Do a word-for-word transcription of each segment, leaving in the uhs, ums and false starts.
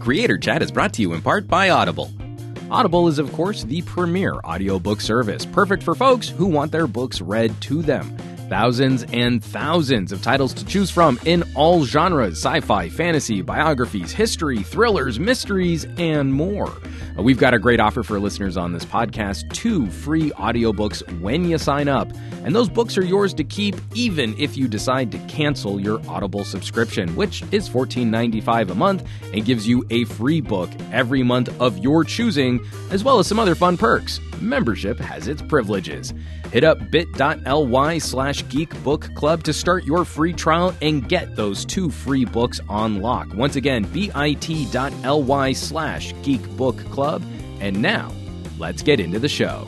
Creator Chat is brought to you in part by Audible. Audible is, of course, the premier audiobook service, perfect for folks who want their books read to them. Thousands and thousands of titles to choose from in all genres: sci-fi, fantasy, biographies, history, thrillers, mysteries, and more. We've got a great offer for listeners on this podcast: two free audiobooks when you sign up. And those books are yours to keep even if you decide to cancel your Audible subscription, which is fourteen ninety-five a month and gives you a free book every month of your choosing, as well as some other fun perks. Membership has its privileges. Hit up bit.ly slash geekbookclub to start your free trial and get those two free books on lock. Once again, bit.ly slash geekbookclub. And now, let's get into the show.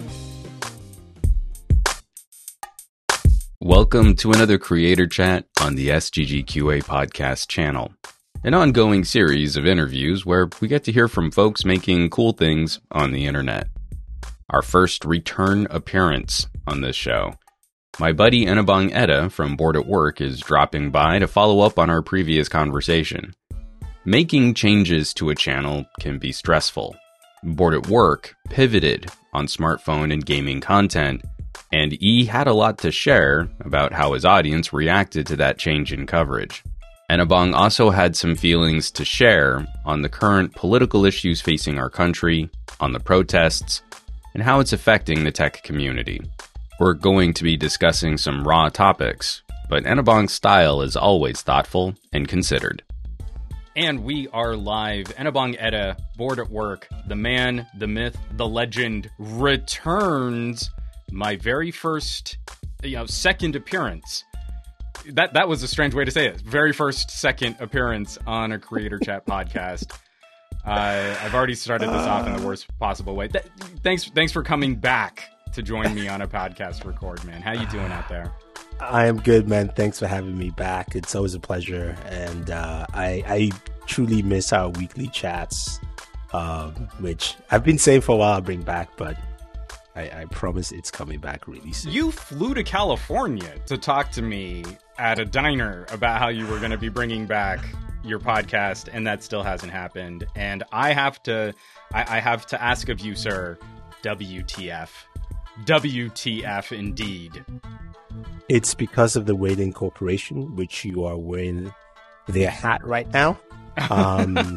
Welcome to another Creator Chat on the S G G Q A podcast channel, an ongoing series of interviews where we get to hear from folks making cool things on the internet. Our first return appearance on this show. My buddy Enabong Etta from Bored at Work is dropping by to follow up on our previous conversation. Making changes to a channel can be stressful. Bored at Work pivoted on smartphone and gaming content, and E had a lot to share about how his audience reacted to that change in coverage. Enabong also had some feelings to share on the current political issues facing our country, on the protests, and how it's affecting the tech community. We're going to be discussing some raw topics, but Enabong's style is always thoughtful and considered. And we are live. Enabong Etta, Bored at Work, the man, the myth, the legend, returns. My very first, you know, second appearance. That that was a strange way to say it. Very first, second appearance on a Creator Chat podcast. Uh, I've already started this off in the worst possible way. Th- thanks, thanks for coming back to join me on a podcast record, man. How you doing out there? I am good, man. Thanks for having me back. It's always a pleasure, and uh, I, I truly miss our weekly chats, um, which I've been saying for a while I'll bring back, but I, I promise it's coming back really soon. You flew to California to talk to me at a diner about how you were going to be bringing back your podcast, and that still hasn't happened. And I have to, I, I have to ask of you, sir, W T F. W T F indeed. It's because of the Wayland Corporation, which you are wearing their hat right now. Um,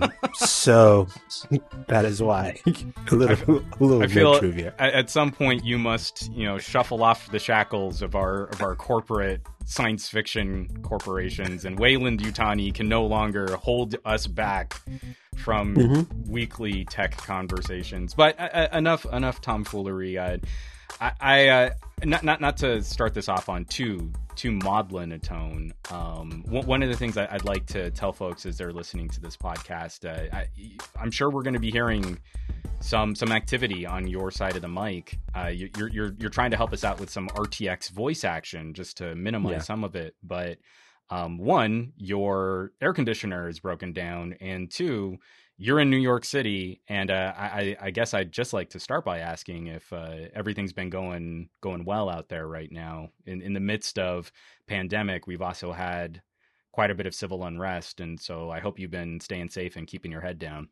so that is why a little, a little I feel trivia. At some point you must, you know, shuffle off the shackles of our of our corporate science fiction corporations, and Wayland Yutani can no longer hold us back from mm-hmm. weekly tech conversations. But uh, enough enough tomfoolery. Uh, I, I uh, not not not to start this off on too too maudlin a tone. Um, one of the things I'd like to tell folks as they're listening to this podcast, uh, I, I'm sure we're going to be hearing some some activity on your side of the mic. Uh, you're you're you're trying to help us out with some R T X voice action just to minimize yeah. some of it. But um, one, your air conditioner is broken down, and two, you're in New York City, and uh, I, I guess I'd just like to start by asking if uh, everything's been going going well out there right now. In in the midst of pandemic, we've also had quite a bit of civil unrest, and so I hope you've been staying safe and keeping your head down.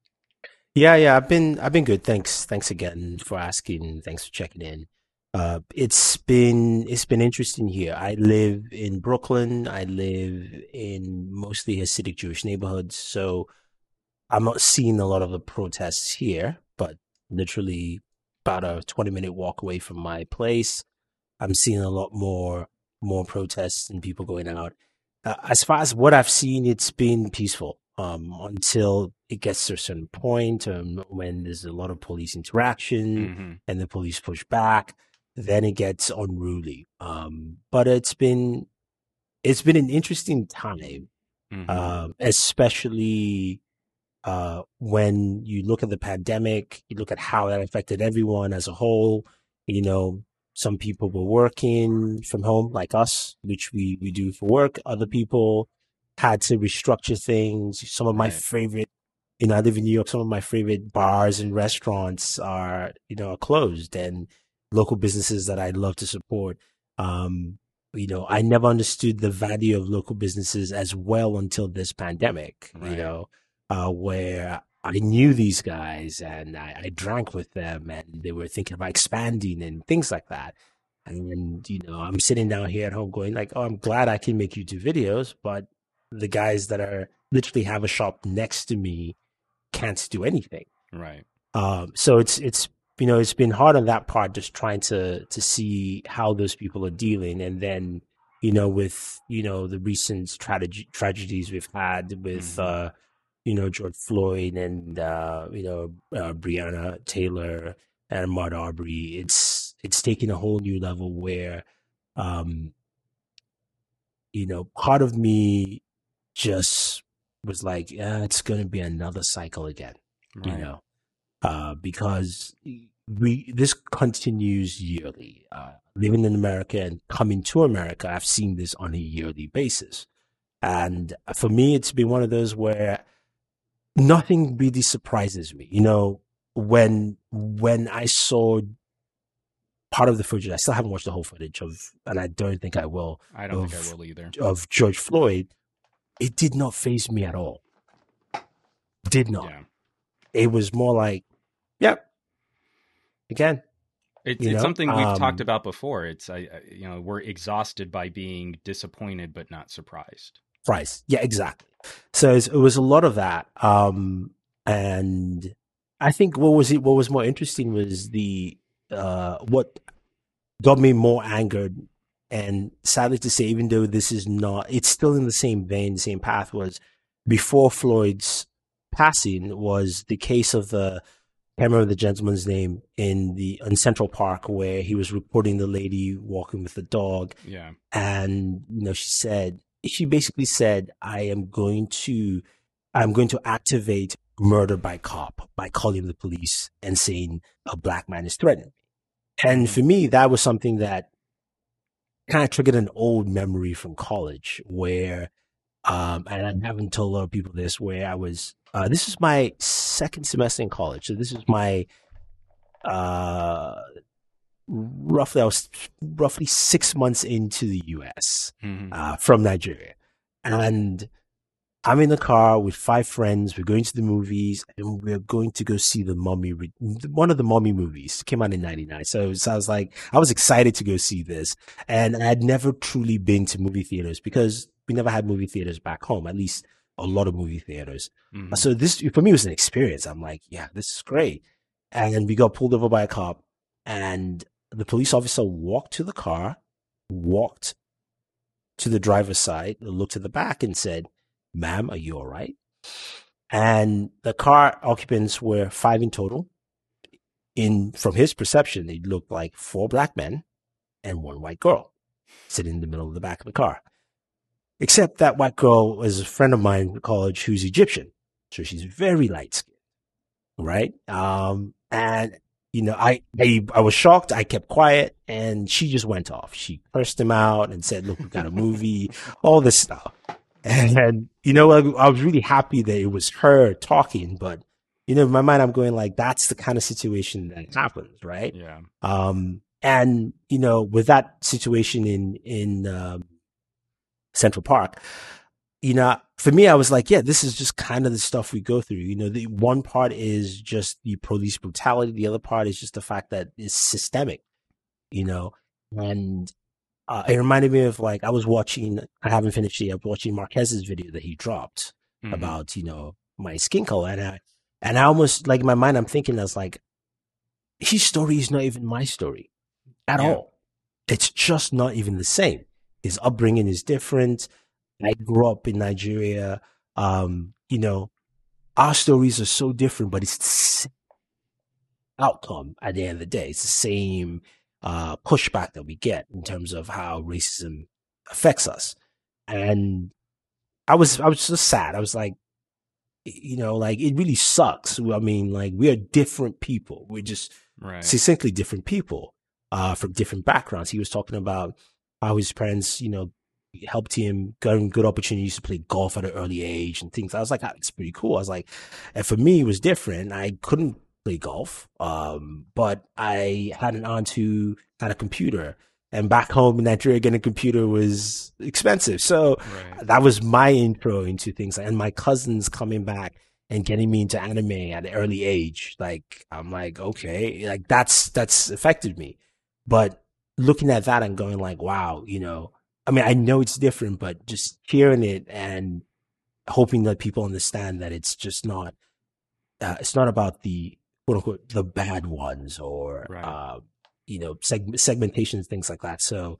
Yeah, yeah, I've been I've been good. Thanks, thanks again for asking. Thanks for checking in. Uh, it's been it's been interesting here. I live in Brooklyn. I live in mostly Hasidic Jewish neighborhoods, so I'm not seeing a lot of the protests here, but literally about a twenty minute walk away from my place, I'm seeing a lot more more protests and people going out. Uh, as far as what I've seen, it's been peaceful um, until it gets to a certain point um, when there's a lot of police interaction mm-hmm. and the police push back. Then it gets unruly. Um, but it's been it's been an interesting time, mm-hmm. uh, especially. Uh, when you look at the pandemic, you look at how that affected everyone as a whole. You know, some people were working from home like us, which we, we do for work. Other people had to restructure things. Some of my right. favorite, you know, I live in New York. Some of my favorite bars and restaurants are, you know, are closed, and local businesses that I love to support. Um, you know, I never understood the value of local businesses as well until this pandemic, right. you know. uh, where I knew these guys and I, I drank with them and they were thinking about expanding and things like that. And, you know, I'm sitting down here at home going like, oh, I'm glad I can make YouTube videos, but the guys that are literally have a shop next to me can't do anything. Right. Um, so it's, it's, you know, it's been hard on that part, just trying to, to see how those people are dealing. And then, you know, with, you know, the recent tragedy, tragedies we've had with, mm-hmm. uh, you know, George Floyd and, uh, you know, uh, Breonna Taylor and Ahmaud Arbery, it's, it's taken a whole new level where, um, you know, part of me just was like, yeah, it's going to be another cycle again, right. you know, uh, because we, this continues yearly. Uh, living in America and coming to America, I've seen this on a yearly basis. And for me, it's been one of those where nothing really surprises me. You know, when, when I saw part of the footage, I still haven't watched the whole footage of, and I don't think I will. I don't of, think I will either. Of George Floyd, it did not faze me at all. Did not. Yeah. It was more like, yep. Again, It's, it's something we've um, talked about before. It's, I, I, you know, we're exhausted by being disappointed but not surprised. Surprised, yeah, exactly. So it was a lot of that, um, and I think what was it? What was more interesting was the uh, what got me more angered, and sadly to say, even though this is not, it's still in the same vein, the same path. Was before Floyd's passing was the case of the. I can't remember the gentleman's name in the in Central Park where he was reporting the lady walking with the dog. Yeah. And, you know, she said, she basically said, I am going to, I'm going to activate murder by cop by calling the police and saying a black man is threatening me. And for me, that was something that kind of triggered an old memory from college where, um, and I haven't told a lot of people this, where I was, Uh, this is my second semester in college. So this is my, uh, roughly, I was roughly six months into the U S mm-hmm. uh, from Nigeria. And I'm in the car with five friends. We're going to the movies and we're going to go see the Mummy, one of the Mummy movies. It came out in ninety-nine. So, so I was like, I was excited to go see this. And I had never truly been to movie theaters because we never had movie theaters back home, at least a lot of movie theaters. Mm-hmm. So this, for me, was an experience. I'm like, yeah, this is great. And we got pulled over by a cop and the police officer walked to the car, walked to the driver's side, looked at the back and said, ma'am, are you all right? And the car occupants were five in total. In, from his perception, it looked like four black men and one white girl sitting in the middle of the back of the car. Except that white girl was a friend of mine in college who's Egyptian. So she's very light skinned. Right? Um, and, you know, I, I, I was shocked. I kept quiet and she just went off. She cursed him out and said, look, we got a movie, all this stuff. And, and you know, I, I was really happy that it was her talking, but, you know, in my mind, I'm going like, that's the kind of situation that happens. Right? Yeah. Um, and, you know, with that situation in, in, um, Central Park, you know, for me, I was like, yeah, this is just kind of the stuff we go through. You know, the one part is just the police brutality. The other part is just the fact that it's systemic, you know, and uh, it reminded me of like, I was watching, I haven't finished yet, I was watching Marquez's video that he dropped mm-hmm. about, you know, my skin color. And I, and I almost like in my mind, I'm thinking that's like, his story is not even my story at yeah. all. It's just not even the same. His upbringing is different. I grew up in Nigeria. Um, you know, our stories are so different, but it's the same outcome at the end of the day. It's the same uh, pushback that we get in terms of how racism affects us. And I was, I was just sad. I was like, you know, like it really sucks. I mean, like we are different people. We're just right. succinctly different people uh, from different backgrounds. He was talking about how his parents, you know, helped him get good opportunities to play golf at an early age and things. I was like, ah, it's pretty cool. I was like, and for me, it was different. I couldn't play golf, um, but I had an aunt who had a computer. And back home in Nigeria, getting a computer was expensive. So right. that was my intro into things. And my cousins coming back and getting me into anime at an early age. Like, I'm like, okay, like that's, that's affected me. But looking at that and going like, wow, you know, I mean, I know it's different, but just hearing it and hoping that people understand that it's just not, uh, it's not about the quote unquote, the bad ones or, Right. uh, you know, seg- segmentations, things like that. So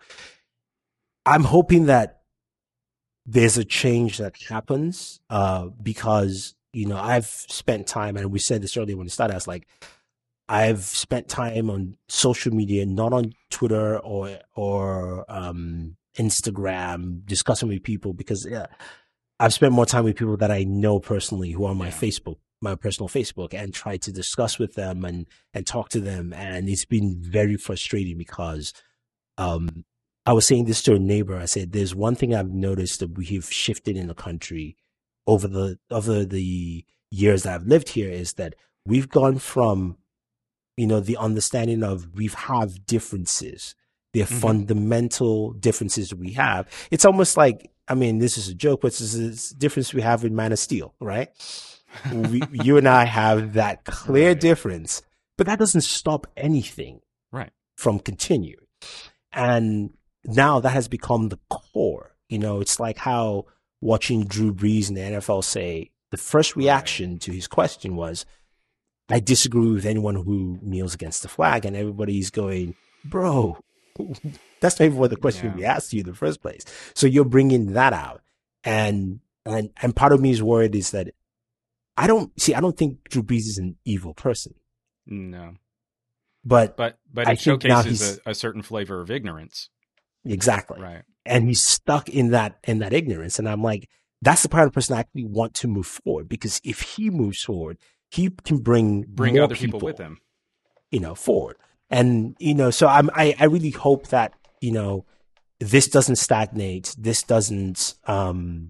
I'm hoping that there's a change that happens, uh, because, you know, I've spent time, and we said this earlier when it started, I was like, I've spent time on social media, not on Twitter or, or, um, Instagram, discussing with people, because yeah, I've spent more time with people that I know personally who are on my Yeah. Facebook, my personal Facebook, and try to discuss with them and, and talk to them. And it's been very frustrating because, um, I was saying this to a neighbor. I said, there's one thing I've noticed that we have shifted in the country over the, over the years that I've lived here, is that we've gone from, you know, the understanding of we have differences. They're Mhm. fundamental differences we have. It's almost like, I mean, this is a joke, but this is a difference we have in Man of Steel, right? we, you and I have that clear Right. difference, but that doesn't stop anything Right. from continuing. And now that has become the core. You know, it's like how watching Drew Brees in the N F L say, the first reaction Right. to his question was, I disagree with anyone who kneels against the flag. And everybody's going, bro, that's not even what the question Yeah. we asked you in the first place. So you're bringing that out. And, and, and part of me is worried is that I don't see, I don't think Drew Brees is an evil person, No. but, But but I it think now showcases he's a, a certain flavor of ignorance. exactly. Right. And he's stuck in that, in that ignorance. And I'm like, that's the part of the person I actually want to move forward, because if he moves forward, he can bring, Bring more other people, with him. you know, forward. And, you know, so I'm, I, I really hope that, you know, this doesn't stagnate. This doesn't, um,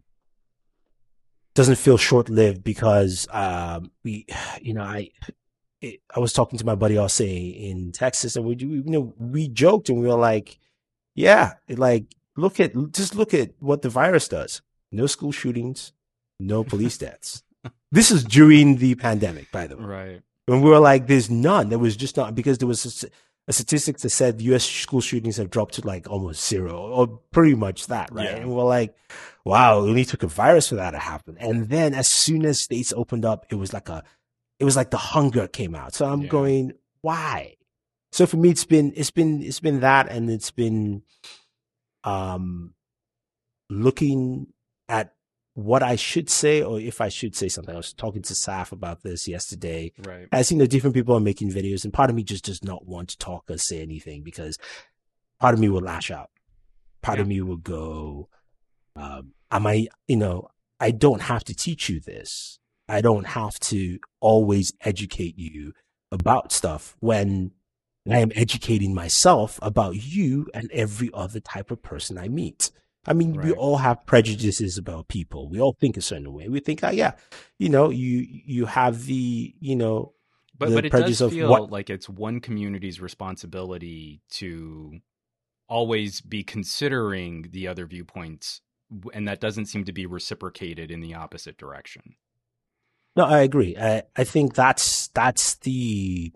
doesn't feel short lived, because, um, we, you know, I, it, I was talking to my buddy I'll say in Texas, and we, you know, we joked and we were like, yeah, like, look at, just look at what the virus does. No school shootings, no police deaths. This is during the pandemic, by the way. Right. When we were like, there's none. There was just not, because there was a, a statistic that said U S school shootings have dropped to like almost zero, or pretty much that, right? Yeah. And we're like, wow, it only took a virus for that to happen. And then as soon as states opened up, it was like a, it was like the hunger came out. So I'm Yeah. going, why? So for me, it's been, it's been, it's been that, and it's been, um, looking at what I should say, or if I should say something. I was talking to Saf about this yesterday. Right. As you know, different people are making videos, and part of me just does not want to talk or say anything, because part of me will lash out. Part Yeah. of me will go, um, am I, you know, I don't have to teach you this. I don't have to always educate you about stuff, when I am educating myself about you and every other type of person I meet. I mean, we Right. all have prejudices about people. We all think a certain way. We think, oh yeah, you know, you you have the, you know, But the but it prejudice does of feel what. like it's one community's responsibility to always be considering the other viewpoints, and that doesn't seem to be reciprocated in the opposite direction. No, I agree. I I think that's that's the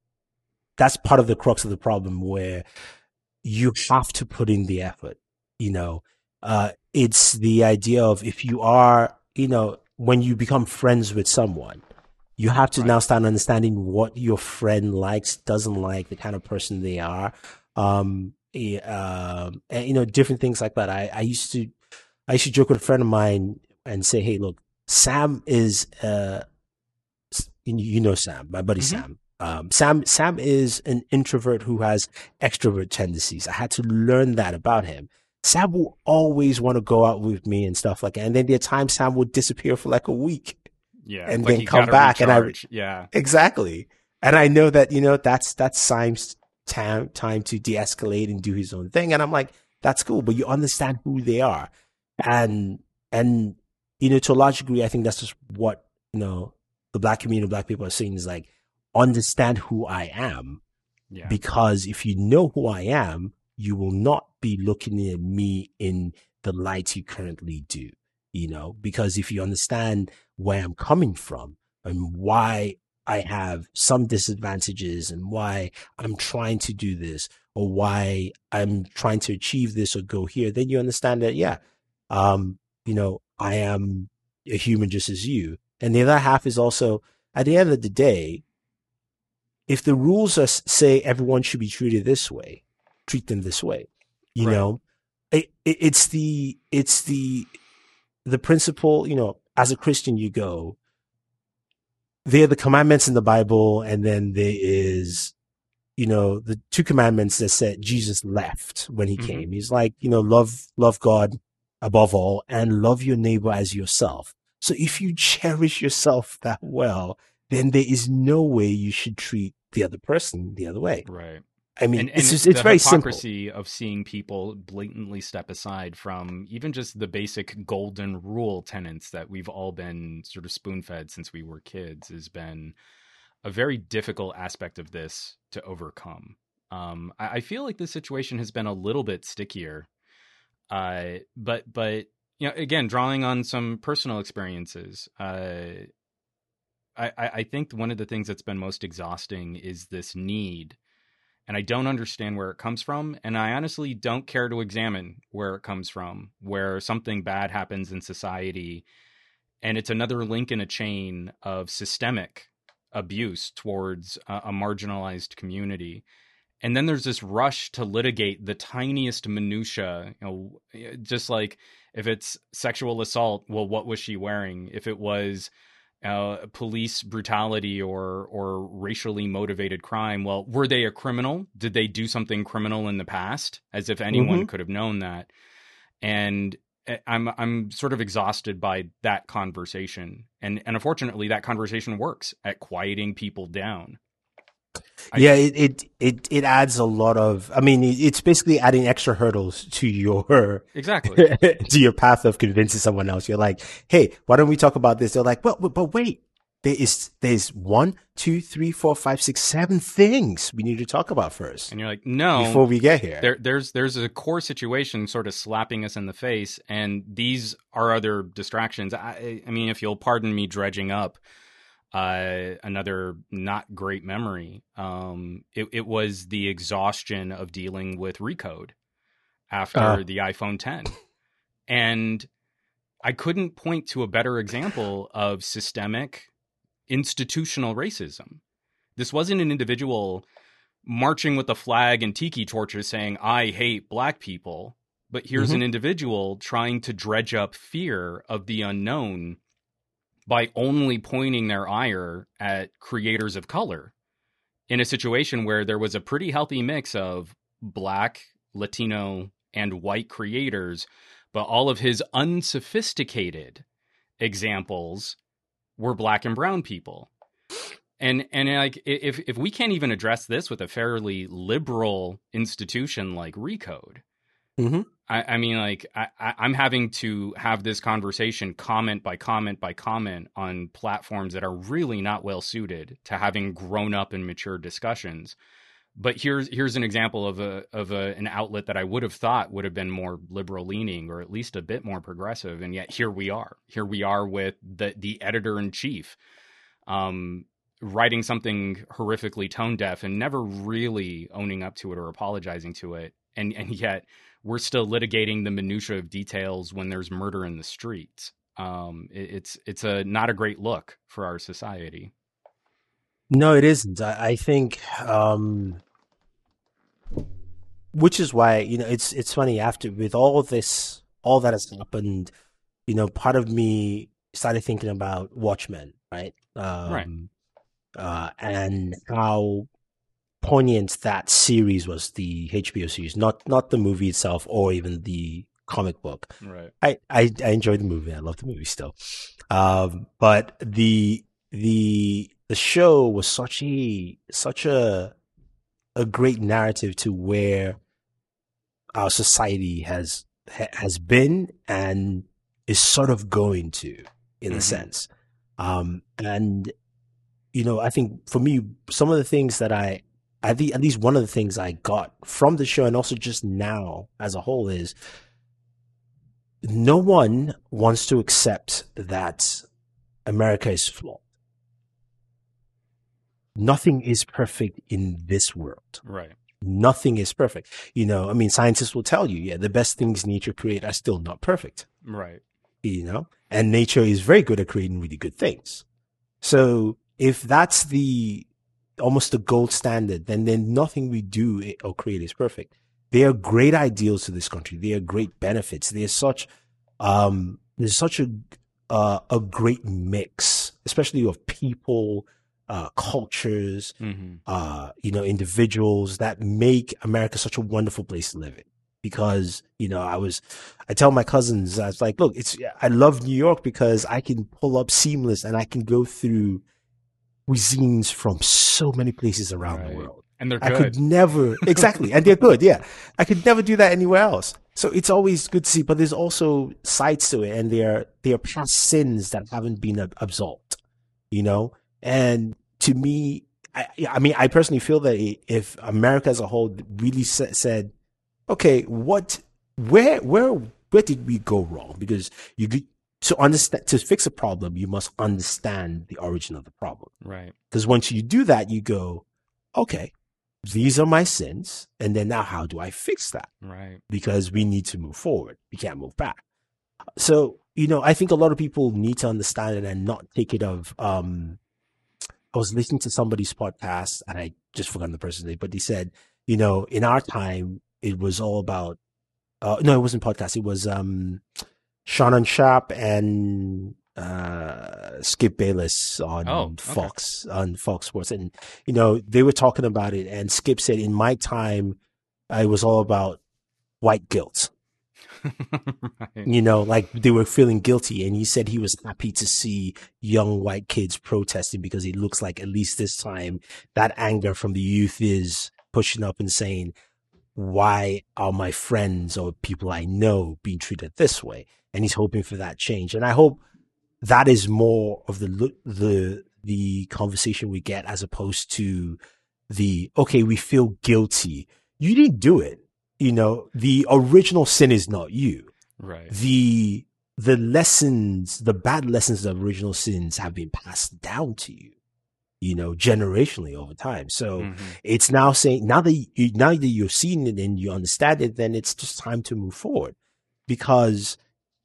that's part of the crux of the problem, where you have to put in the effort. You know, uh, it's the idea of, if you are, you know, when you become friends with someone, you have to Right. now start understanding what your friend likes, doesn't like, the kind of person they are, um, eh, um, and you know, different things like that. I, I used to, I used to joke with a friend of mine and say, "Hey, look, Sam is, uh, s- you you know, Sam, my buddy Mhm. Sam. Um, Sam, Sam is an introvert who has extrovert tendencies. I had to learn that about him. Sam will always want to go out with me and stuff like that. And then there are times Sam would disappear for like a week Yeah. and like then you come gotta back. And I, recharge. Yeah. exactly. And I know that, you know, that's, that's Sam's time, time to de-escalate and do his own thing. And I'm like, that's cool, but you understand who they are. And, and, you know, to a large degree, I think that's just what, you know, the black community, black people are saying, is like, understand who I am. Yeah. Because if you know who I am, you will not be looking at me in the light you currently do. you know, because if you understand where I'm coming from and why I have some disadvantages and why I'm trying to do this or why I'm trying to achieve this or go here, then you understand that, yeah, um, you know, I am a human just as you. And the other half is also, at the end of the day, if the rules are say everyone should be treated this way, treat them this way, you Right. know, it, it, it's the, it's the, the principle, you know, as a Christian, you go, there are the commandments in the Bible, and then there is, you know, the two commandments that said Jesus left when he Mhm. came. He's like, you know, love, love God above all and love your neighbor as yourself. So if you cherish yourself that well, then there is no way you should treat the other person the other way. Right. I mean, And, it's and just, it's the very simple. hypocrisy of seeing people blatantly step aside from even just the basic golden rule tenets that we've all been sort of spoon-fed since we were kids has been a very difficult aspect of this to overcome. Um, I, I feel like this situation has been a little bit stickier, uh, but but you know, again, drawing on some personal experiences, uh, I, I think one of the things that's been most exhausting is this need. And I don't understand where it comes from. And I honestly don't care to examine where it comes from, where something bad happens in society. And it's another link in a chain of systemic abuse towards a, a marginalized community. And then there's this rush to litigate the tiniest minutia, you know, just like if it's sexual assault, well, what was she wearing? If it was Uh, police brutality or or racially motivated crime, well, were they a criminal? Did they do something criminal in the past? As if anyone Mm-hmm. could have known that. And I'm I'm sort of exhausted by that conversation. And and unfortunately, that conversation works at quieting people down. I, Yeah, it, it it it adds a lot of. I mean, it, it's basically adding extra hurdles to your exactly. to your path of convincing someone else. You're like, hey, why don't we talk about this? They're like, well, but, but wait, there is there's one, two, three, four, five, six, seven things we need to talk about first, And you're like, no, before we get here. There, there's there's a core situation sort of slapping us in the face, and these are other distractions. I, I mean, if you'll pardon me dredging up uh, another not great memory, um, it, it was the exhaustion of dealing with Recode after Uh. the iPhone ten. And I couldn't point to a better example of systemic institutional racism. This wasn't an individual marching with a flag and tiki torches saying, I hate black people. But here's Mhm. an individual trying to dredge up fear of the unknown by only pointing their ire at creators of color in a situation where there was a pretty healthy mix of black, Latino, and white creators, but all of his unsophisticated examples were black and brown people. And and like if if we can't even address this with a fairly liberal institution like Recode, Mm-hmm. I, I mean, like I, I'm having to have this conversation comment by comment by comment on platforms that are really not well suited to having grown up and mature discussions. But here's here's an example of a of a, an outlet that I would have thought would have been more liberal leaning or at least a bit more progressive, and yet here we are. Here we are with the the editor in chief, um, writing something horrifically tone deaf and never really owning up to it or apologizing to it, and and yet we're still litigating the minutia of details when there's murder in the streets. Um, it, it's it's a not a great look for our society. No, it isn't. I, I think, um, which is why, you know, it's it's funny after with all of this, all that has happened, you know, part of me started thinking about Watchmen, right? Um, Right. Uh, and how poignant that series was, the H B O series, not not the movie itself or even the comic book. Right. I, I, I enjoyed the movie. I love the movie still. Um, but the the the show was such a such a a great narrative to where our society has ha, has been and is sort of going to, in Mhm. a sense. Um, and you know, I think for me, some of the things that I, I think at least one of the things I got from the show and also just now as a whole is no one wants to accept that America is flawed. Nothing is perfect in this world. Right. Nothing is perfect. You know, I mean, scientists will tell you, yeah, the best things nature create are still not perfect. Right. You know, and nature is very good at creating really good things. So if that's the almost the gold standard, then then nothing we do or create is perfect. They are great ideals to this country. They are great benefits. They are such um there's such a uh, a great mix, especially of people, uh, cultures, Mm-hmm. uh, you know, individuals that make America such a wonderful place to live in. Because, you know, I was, I tell my cousins, I was like, look, it's, I love New York because I can pull up Seamless and I can go through cuisines from so many places around Right. the world. And they're I good. could never, exactly. And they're good. Yeah. I could never do that anywhere else. So it's always good to see, but there's also sides to it, and there, there are past sins that haven't been ab- absolved, you know? And to me, I, I mean, I personally feel that if America as a whole really sa- said, okay, what, where, where, where did we go wrong? Because you could, to understand, to fix a problem, you must understand the origin of the problem. Right. Because once you do that, you go, okay, these are my sins. And then now how do I fix that? Right. Because we need to move forward. We can't move back. So, you know, I think a lot of people need to understand it and not take it of, um, I was listening to somebody's podcast and I just forgot the person's name, but they said, you know, in our time, it was all about, uh, no, it wasn't podcast. It was, um, Shannon Sharp and, uh, Skip Bayless on Oh, okay. Fox, on Fox Sports. And, you know, they were talking about it, and Skip said, in my time, uh, it was all about white guilt. Right. You know, like they were feeling guilty. And he said he was happy to see young white kids protesting because it looks like at least this time that anger from the youth is pushing up and saying, why are my friends or people I know being treated this way? And he's hoping for that change. And I hope that is more of the, the, the conversation we get, as opposed to the, okay, we feel guilty. You didn't do it. You know, the original sin is not you. Right. The, the lessons, the bad lessons of original sins have been passed down to you, you know, generationally over time. So Mm-hmm. it's now saying, now that you, now that you're seeing it and you understand it, then it's just time to move forward, because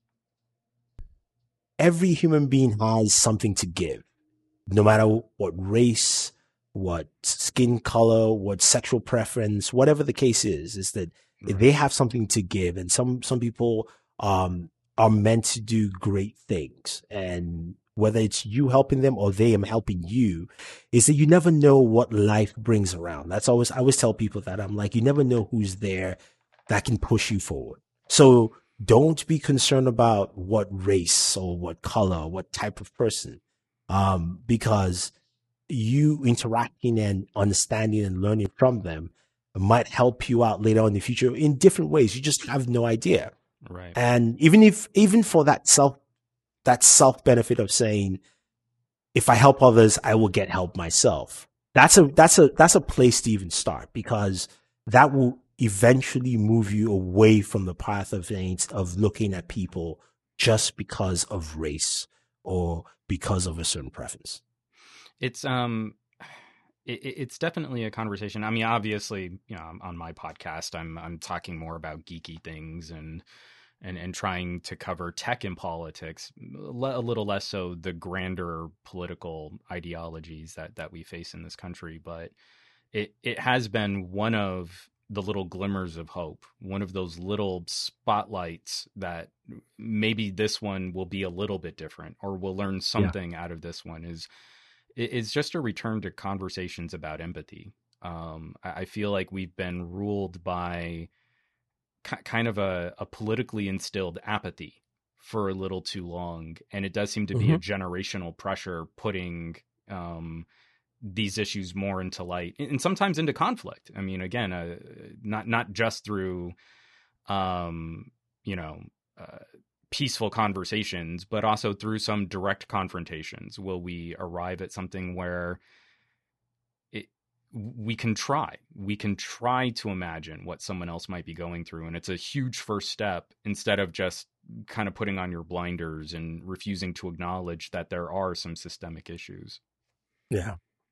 every human being has something to give, no matter what race, what skin color, what sexual preference, whatever the case is, is that Right. they have something to give. And some, some people, um, are meant to do great things. And whether it's you helping them or they am helping you, is that you never know what life brings around. That's always, I always tell people that. I'm like, you never know who's there that can push you forward. So don't be concerned about what race or what color, or what type of person, um, because you interacting and understanding and learning from them might help you out later on in the future in different ways. You just have no idea. Right. And even if, even for that self, that self benefit of saying, if I help others, I will get help myself. That's a, that's a, that's a place to even start, because that will eventually move you away from the path of of looking at people just because of race or because of a certain preference. It's um it, it's definitely a conversation. I mean, obviously, you know, on my podcast, I'm I'm talking more about geeky things and and and trying to cover tech and politics, a little less so the grander political ideologies that that we face in this country. But it it has been one of the little glimmers of hope, one of those little spotlights that maybe this one will be a little bit different, or we'll learn something yeah. out of this one. Is It's just a return to conversations about empathy. Um, I feel like we've been ruled by kind of a, a politically instilled apathy for a little too long. And it does seem to be mm-hmm. a generational pressure putting um, these issues more into light, and sometimes into conflict. I mean, again, uh, not not just through, um, you know, uh, peaceful conversations, but also through some direct confrontations. Will we arrive at something where it, we can try, we can try to imagine what someone else might be going through. And it's a huge first step, instead of just kind of putting on your blinders and refusing to acknowledge that there are some systemic issues. Yeah.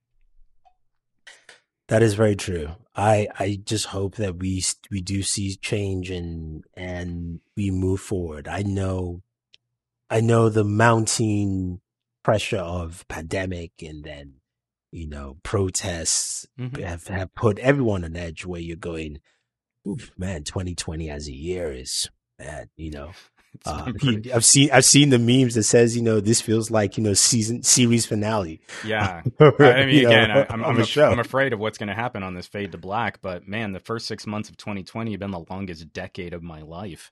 That is very true. I I just hope that we we do see change and and we move forward. I know I know the mounting pressure of pandemic and then, you know, protests Mhm. have, have put everyone on edge where you're going, oof, man, twenty twenty as a year is bad, you know. It's Uh, been pretty- I've seen I've seen the memes that says, you know, this feels like, you know, season series finale. Yeah. Or, I mean, you know, again, I, I'm of I'm, a af- show. I'm afraid of what's going to happen on this fade to black. But man, the first six months of twenty twenty have been the longest decade of my life.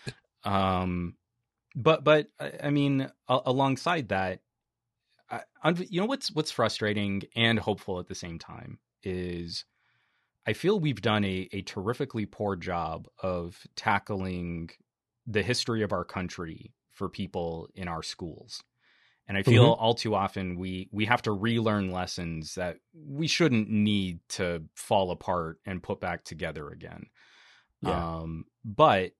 Um, but but I I mean, a- alongside that, I, un- you know what's what's frustrating and hopeful at the same time is I feel we've done a, a terrifically poor job of tackling the history of our country for people in our schools. And I feel Mhm. all too often we we have to relearn lessons that we shouldn't need to fall apart and put back together again. Yeah. Um, but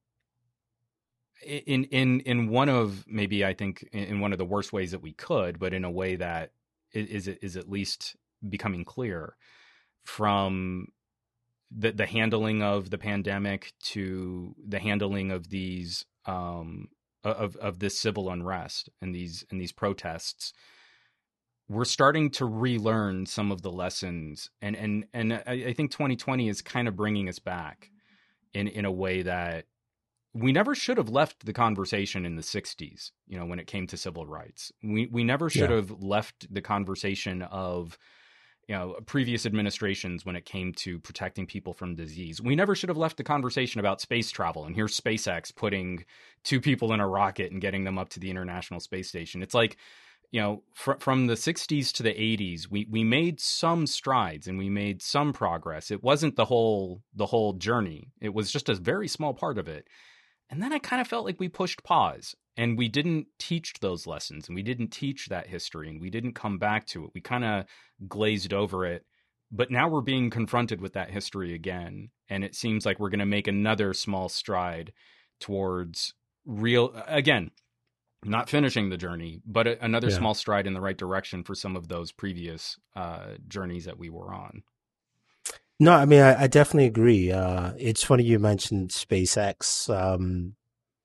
in in in one of maybe I think in one of the worst ways that we could, but in a way that is is at least becoming clear from the the handling of the pandemic to the handling of these um of of this civil unrest and these and these protests, we're starting to relearn some of the lessons, and and and I, I think twenty twenty is kind of bringing us back in in a way that we never should have left the conversation in the sixties, you know, when it came to civil rights. We we never should Yeah. have left the conversation of, you know, previous administrations when it came to protecting people from disease. We never should have left the conversation about space travel. And here's SpaceX putting two people in a rocket and getting them up to the International Space Station. It's like, you know, fr- from the sixties to the eighties, we we made some strides and we made some progress. It wasn't the whole the whole journey. It was just a very small part of it. And then I kind of felt like we pushed pause and we didn't teach those lessons and we didn't teach that history and we didn't come back to it. We kind of glazed over it. But now we're being confronted with that history again. And it seems like we're going to make another small stride towards real, again, not finishing the journey, but a, another Yeah. small stride in the right direction for some of those previous uh, journeys that we were on. No, I mean, I, I definitely agree. Uh, it's funny you mentioned SpaceX um,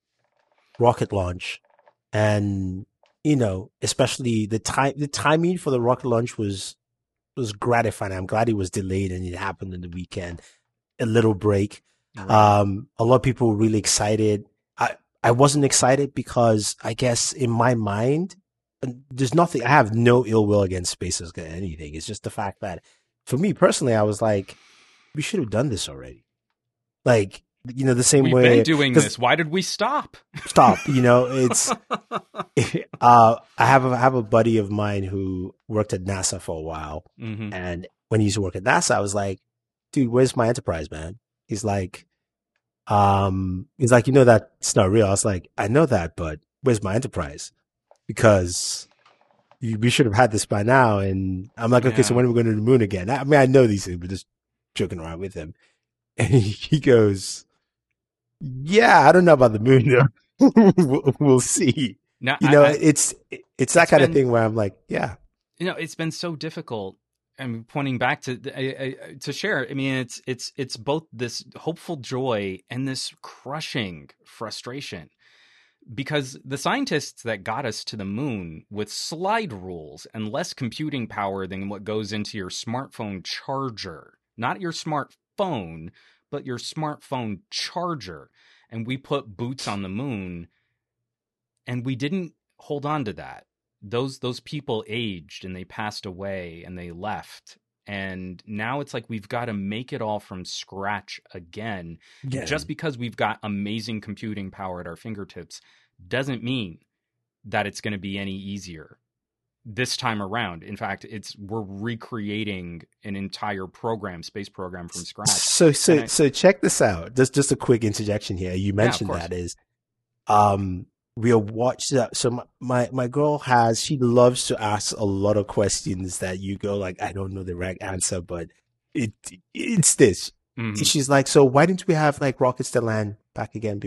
rocket launch, and you know, especially the time, the timing for the rocket launch was was gratifying. I'm glad it was delayed and it happened in the weekend. A little break. Right. Um, a lot of people were really excited. I I wasn't excited because I guess in my mind, there's nothing. I have no ill will against SpaceX or anything. It's just the fact that, for me personally, I was like, we should have done this already. Like, you know, the same We've way. been doing 'cause- this. Why did we stop? Stop. You know, it's. uh, I have a, I have a buddy of mine who worked at NASA for a while, Mhm. and when he used to work at NASA, I was like, dude, where's my Enterprise, man? He's like, um, he's like, you know that it's not real. I was like, I know that, but where's my Enterprise? Because you, we should have had this by now. And I'm like, okay, so Yeah. when are we going to the moon again? I mean, I know these things, but just joking around with him. And he goes, yeah, I don't know about the moon though. we'll, we'll see. Now, You know, I, I, it's it's that it's kind of been- thing where I'm like, yeah, you know, it's been so difficult. I'm pointing back to I, I, to share. I mean, it's it's it's both this hopeful joy and this crushing frustration, because the scientists that got us to the moon with slide rules and less computing power than what goes into your smartphone charger, not your smartphone, but your smartphone charger, and we put boots on the moon, and we didn't hold on to that. Those those people aged and they passed away and they left, and now it's like we've got to make it all from scratch again. yeah. Just because we've got amazing computing power at our fingertips doesn't mean that it's going to be any easier this time around. In fact, it's we're recreating an entire program, space program, from scratch. So so And I- so check this out. Just just a quick interjection here. You mentioned course. that is, um, we'll watch that. So my, my my girl has she loves to ask a lot of questions that you go like, I don't know the right answer, but it it's this. Mhm. She's like, so why didn't we have like rockets to land back again before?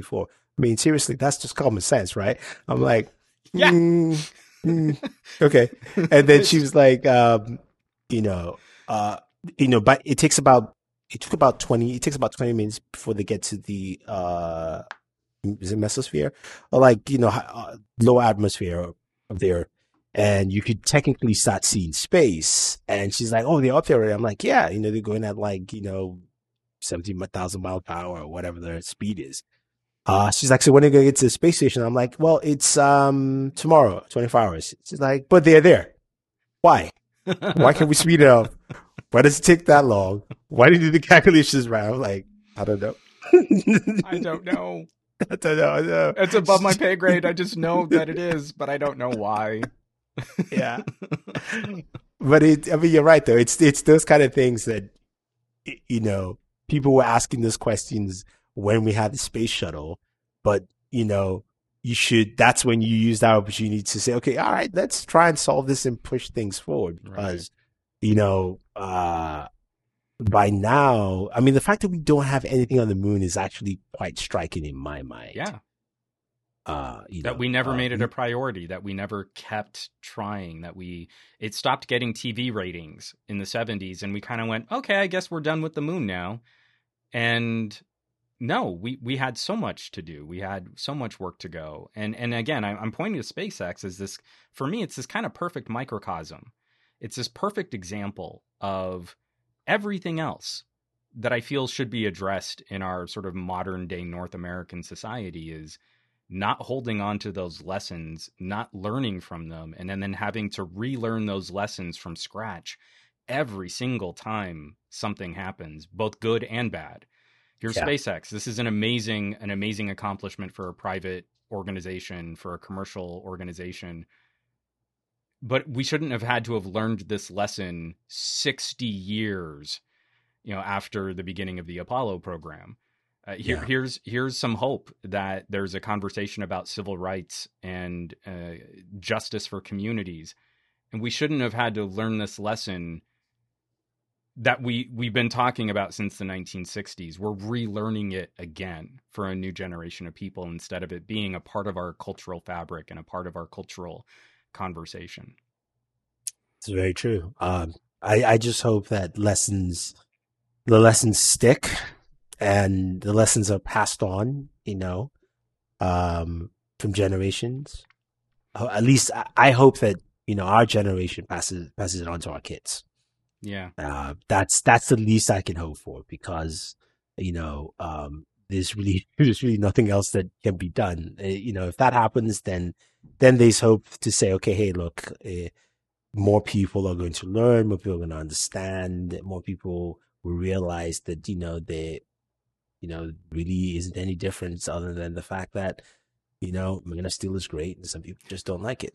I mean, seriously, that's just common sense, right? I'm like, Yeah. mm, mm, okay. And then she was like, um, you know, uh, you know, but it takes about it took about twenty. It takes about twenty minutes before they get to the uh, is it mesosphere or like you know uh, low atmosphere up there, and you could technically start seeing space. And she's like, "Oh, they're up there already." I'm like, "Yeah, you know, they're going at like you know seventeen thousand miles per hour or whatever their speed is." Uh, she's like, "So when are you gonna get to the space station?" I'm like, "Well, it's um tomorrow, twenty-four hours." She's like, "But they're there. Why? Why can't we speed it up? Why does it take that long? Why did you do the calculations right?" I'm like, "I don't know." I don't know. I don't know. I don't know. It's above my pay grade. I just know that it is, but I don't know why. Yeah. But it, I mean, you're right though. It's it's those kind of things that, you know, people were asking those questions when we had the space shuttle, but you know, you should. That's when you use that opportunity to say, okay, all right, let's try and solve this and push things forward because, right. you know, uh, by now, I mean, the fact that we don't have anything on the moon is actually quite striking in my mind. Yeah. Uh, you that know, we never uh, made it a priority, that we never kept trying, that we, it stopped getting T V ratings in the seventies and we kind of went, okay, I guess we're done with the moon now. And no, we, we had so much to do. We had so much work to go. And, and again, I, I'm pointing to SpaceX as this, for me, it's this kind of perfect microcosm. It's this perfect example of everything else that I feel should be addressed in our sort of modern day North American society is not holding on to those lessons, not learning from them, and then, then having to relearn those lessons from scratch every single time something happens, both good and bad. Here's yeah. SpaceX. This is an amazing, an amazing accomplishment for a private organization, for a commercial organization. But we shouldn't have had to have learned this lesson sixty years, you know, after the beginning of the Apollo program. Uh, here, yeah. Here's here's some hope that there's a conversation about civil rights and uh, justice for communities, and we shouldn't have had to learn this lesson that we we've been talking about since the nineteen sixties. We're relearning it again for a new generation of people instead of it being a part of our cultural fabric and a part of our cultural conversation. It's very true. Um, I I just hope that lessons, the lessons stick. And the lessons are passed on, you know, um, from generations. At least I hope that, you know, our generation passes passes it on to our kids. Yeah. Uh, that's that's the least I can hope for because, you know, um, there's really there's really nothing else that can be done. Uh, you know, if that happens, then then there's hope to say, okay, hey, look, uh, more people are going to learn, more people are going to understand, more people will realize that, you know, they you know, really isn't any difference other than the fact that, you know, Man of Steel is great and some people just don't like it.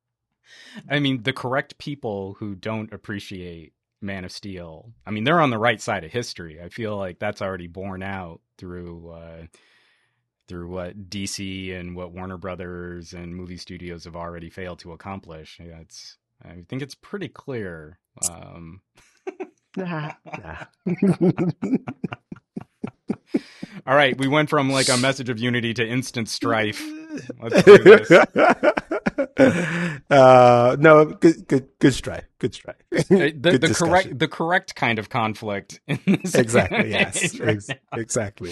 I mean, the correct people who don't appreciate Man of Steel, I mean, they're on the right side of history. I feel like that's already borne out through uh, through what D C and what Warner Brothers and movie studios have already failed to accomplish. Yeah, it's, I think it's pretty clear. Um... nah, nah. All right, we went from like a message of unity to instant strife. Let's do this. Uh, no, good, good, good strife. Good strife. The, good the correct, the correct kind of conflict. In this exactly. Yes. Right Ex- exactly.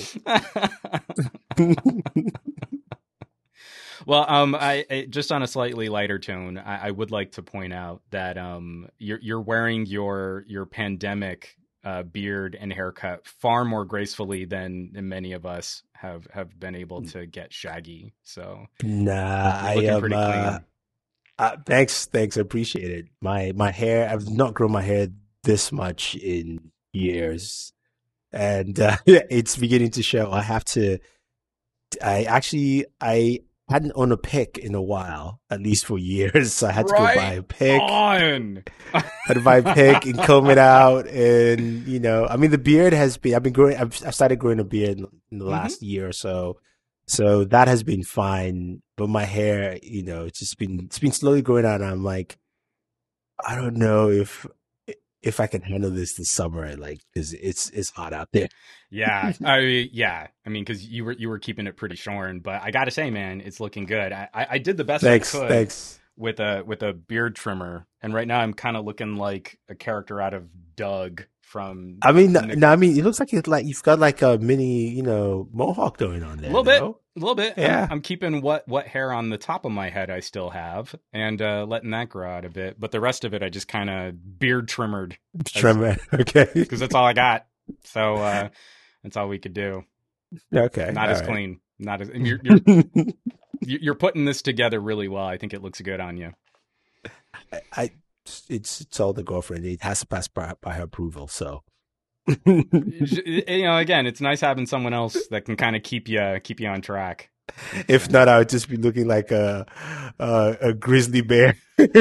Well, um, I, I just on a slightly lighter tone, I, I would like to point out that um, you're you're wearing your your pandemic Uh, beard and haircut far more gracefully than, than many of us have, have been able to get shaggy. So nah, I am. Um, uh, uh, thanks, thanks. I appreciate it. My my hair. I've not grown my hair this much in years, and uh, it's beginning to show. I have to. I actually I hadn't owned a pick in a while, at least for years. So I had to right go buy a pick. On. I had to buy a pick and comb it out, and you know, I mean, the beard has been. I've been growing. I've I started growing a beard in the last mm-hmm. year or so, so that has been fine. But my hair, you know, it's just been it's been slowly growing out. And I'm like, I don't know if if I can handle this this summer, like, because it's it's hot out there. Yeah, I mean, yeah, I mean, because you were you were keeping it pretty shorn, but I gotta say, man, it's looking good. I I, I did the best Thanks, I could thanks. with a with a beard trimmer, and right now I'm kind of looking like a character out of Doug from. I mean, Nick- no, I mean, it looks like it's like you've got like a mini, you know, mohawk going on there. A little bit, no? a little bit. Yeah. I'm, I'm keeping what what hair on the top of my head I still have, and uh, letting that grow out a bit. But the rest of it, I just kind of beard trimmered Trimmer, okay. because that's all I got. So uh, that's all we could do. Okay. Not all as right. clean. Not as you're, you're you're putting this together really well. I think it looks good on you. I, I it's it's all the girlfriend. It has to pass by, by her approval. So, You know, again, it's nice having someone else that can kind of keep you keep you on track. if not, I would just be looking like a a, a grizzly bear.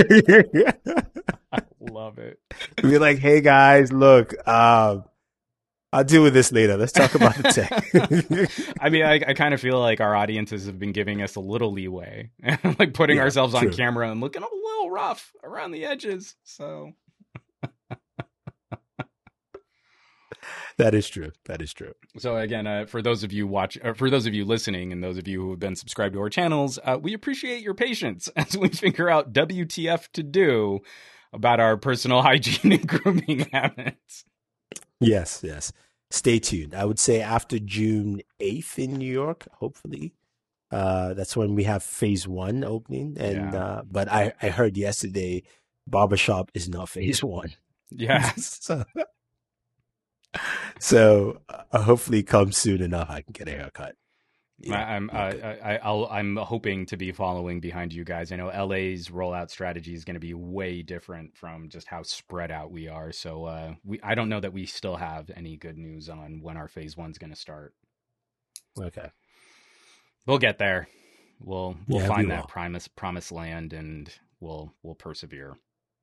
I love it. Be like, hey guys, look, um, I'll deal with this later. Let's talk about the tech. I mean, I, I kind of feel like our audiences have been giving us a little leeway, like putting Yeah, ourselves on true. camera and looking a little rough around the edges. So That is true. That is true. So again, uh, for those of you watch, or for those of you listening, and those of you who have been subscribed to our channels, uh, we appreciate your patience as we figure out W T F to do about our personal hygiene and grooming habits. Yes, yes. Stay tuned. I would say after June eighth in New York, hopefully. Uh, that's when we have phase one opening. And Yeah. uh, but I, I heard yesterday barbershop is not phase one. Yeah, so so uh, hopefully come soon enough I can get a haircut. Yeah, I, I'm uh, okay. I, I'll, I'm hoping to be following behind you guys. I know L A's rollout strategy is going to be way different from just how spread out we are. So uh, we I don't know that we still have any good news on when our phase one's going to start. Okay. We'll get there. We'll we'll Yeah, find we that will. promise promised land, and we'll we'll persevere.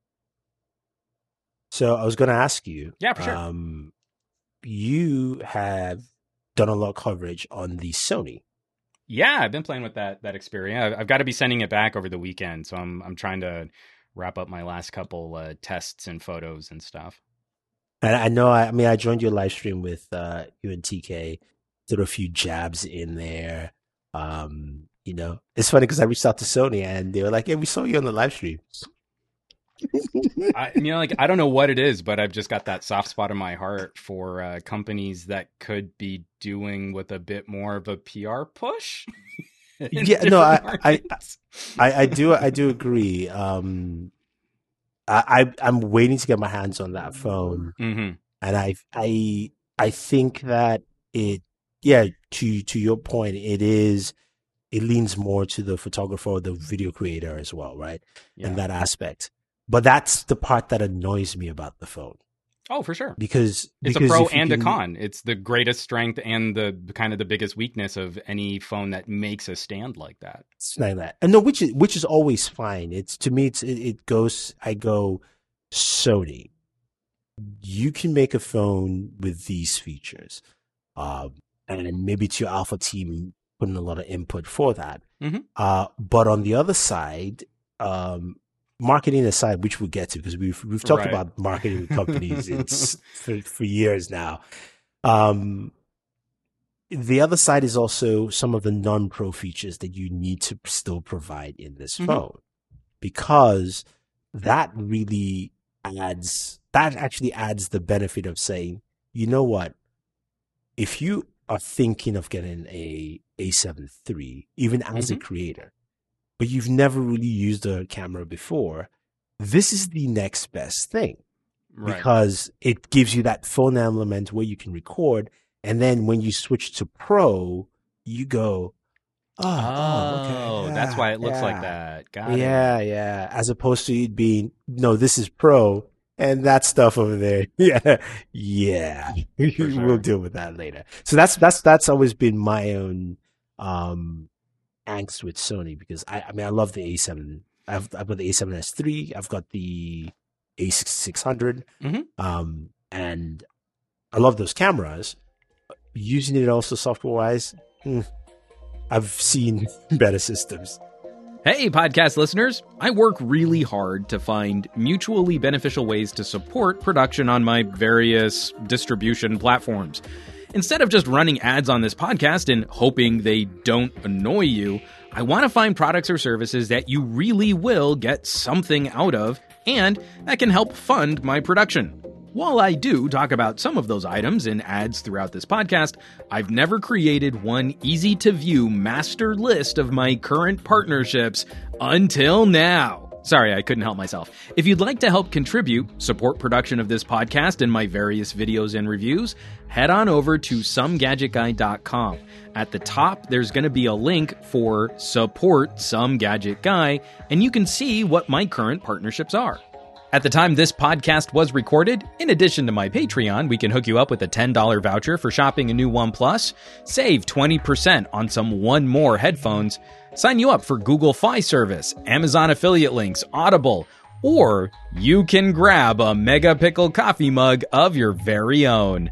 So I was going to ask you. Yeah, for sure. Um, you have done a lot of coverage on the Sony. Yeah, I've been playing with that that Xperia. I've, I've got to be sending it back over the weekend, so I'm I'm trying to wrap up my last couple uh, tests and photos and stuff. And I know, I, I mean, I joined your live stream with uh, you and T K, threw a few jabs in there. Um, you know, it's funny because I reached out to Sony and they were like, "Hey, we saw you on the live stream." I, you know, like I don't know what it is, but I've just got that soft spot in my heart for uh, companies that could be doing with a bit more of a P R push. in Yeah, no, I, different I, markets. I, I do, I do agree. Um, I, I, I'm waiting to get my hands on that phone, Mhm. and I, I, I think that it, yeah, to to your point, it is, it leans more to the photographer or the video creator as well, right? Yeah. In that aspect. But that's the part that annoys me about the phone Oh, for sure. because It's because a pro if you and can- a con. It's the greatest strength and the kind of the biggest weakness of any phone that makes a stand like that. It's like that. And no, which is which is always fine. It's to me, it's it, it goes. I go, Sony. You can make a phone with these features, um, and maybe to your alpha team putting a lot of input for that. Mhm. Uh, but on the other side, um, marketing aside, which we'll get to because we've we've talked Right. about marketing companies it's for for years now. Um, the other side is also some of the non-pro features that you need to still provide in this Mhm. phone, because that really adds, that actually adds the benefit of saying, you know what, if you are thinking of getting a A seven three, even as a Mhm. creator, but you've never really used a camera before, this is the next best thing. Right. Because it gives you that phone element where you can record, and then when you switch to pro, you go, oh, oh, okay, Oh, yeah, that's why it looks like yeah. that. Got Yeah, it. yeah. As opposed to it being, no, this is pro, and that stuff over there, yeah, yeah. sure. We'll deal with that later. So that's that's that's always been my own um, angst with Sony, because I, I mean, I love the A seven. I've I've got the A seven S three. I've got the A sixty-six hundred, Mhm. um, and I love those cameras. Using it also software wise, I've seen better systems. Hey, podcast listeners. I work really hard to find mutually beneficial ways to support production on my various distribution platforms. Instead of just running ads on this podcast and hoping they don't annoy you, I want to find products or services that you really will get something out of and that can help fund my production. While I do talk about some of those items in ads throughout this podcast, I've never created one easy-to-view master list of my current partnerships until now. Sorry, I couldn't help myself. If you'd like to help contribute, support production of this podcast and my various videos and reviews, head on over to some gadget guy dot com. At the top, there's going to be a link for Support Some Gadget Guy, and you can see what my current partnerships are. At the time this podcast was recorded, in addition to my Patreon, we can hook you up with a ten dollars voucher for shopping a new OnePlus, save twenty percent on some One More headphones, sign you up for Google Fi service, Amazon affiliate links, Audible, or you can grab a Mega Pickle coffee mug of your very own.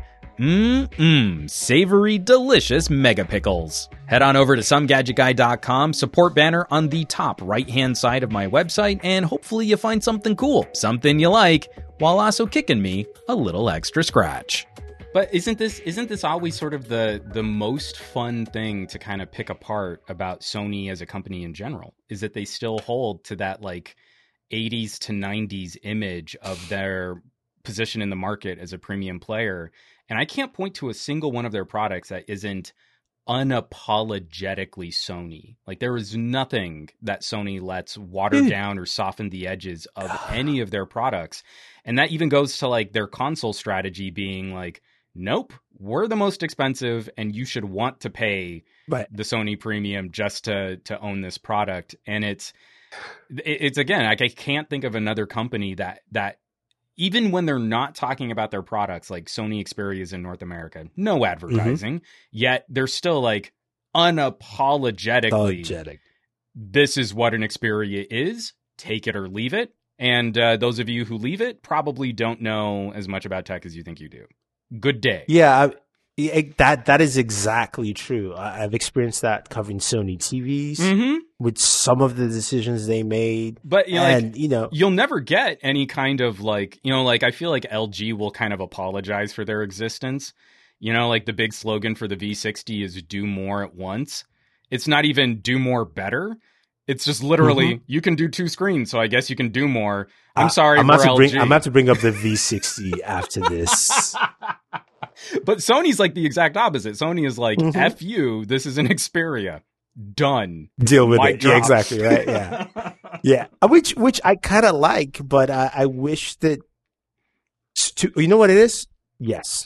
Mmm, savory, delicious Mega Pickles. Head on over to some gadget guy dot com, support banner on the top right-hand side of my website, and hopefully you find something cool, something you like, while also kicking me a little extra scratch. But isn't this isn't this always sort of the the most fun thing to kind of pick apart about Sony as a company in general? Is that they still hold to that like eighties to nineties image of their position in the market as a premium player. And I can't point to a single one of their products that isn't unapologetically Sony. Like there is nothing that Sony lets water down or soften the edges of any of their products. And that even goes to like their console strategy being like, nope, we're the most expensive and you should want to pay right. the Sony premium just to to own this product. And it's it's again, like I can't think of another company that that even when they're not talking about their products, like Sony Xperia's in North America, no advertising, mm-hmm. yet they're still like unapologetically, Apologetic. This is what an Xperia is, take it or leave it. And uh, those of you who leave it probably don't know as much about tech as you think you do. Good day. Yeah, I, it, that that is exactly true. I, I've experienced that covering Sony T Vs. Mm-hmm. With some of the decisions they made. But, you know, and, like, you know, you'll never get any kind of like, you know, like I feel like L G will kind of apologize for their existence. You know, like the big slogan for the V sixty is do more at once. It's not even do more better. It's just literally mm-hmm. you can do two screens, so I guess you can do more. I'm uh, sorry I'm for about to L G. Bring, I'm about to bring up the V sixty after this. But Sony's like the exact opposite. Sony is like, mm-hmm. F you, this is an Xperia. Done. Deal with Mic it. drop. Yeah, exactly. Right. Yeah. Yeah. Which, which I kind of like, but I, I wish that, to, you know what it is? Yes.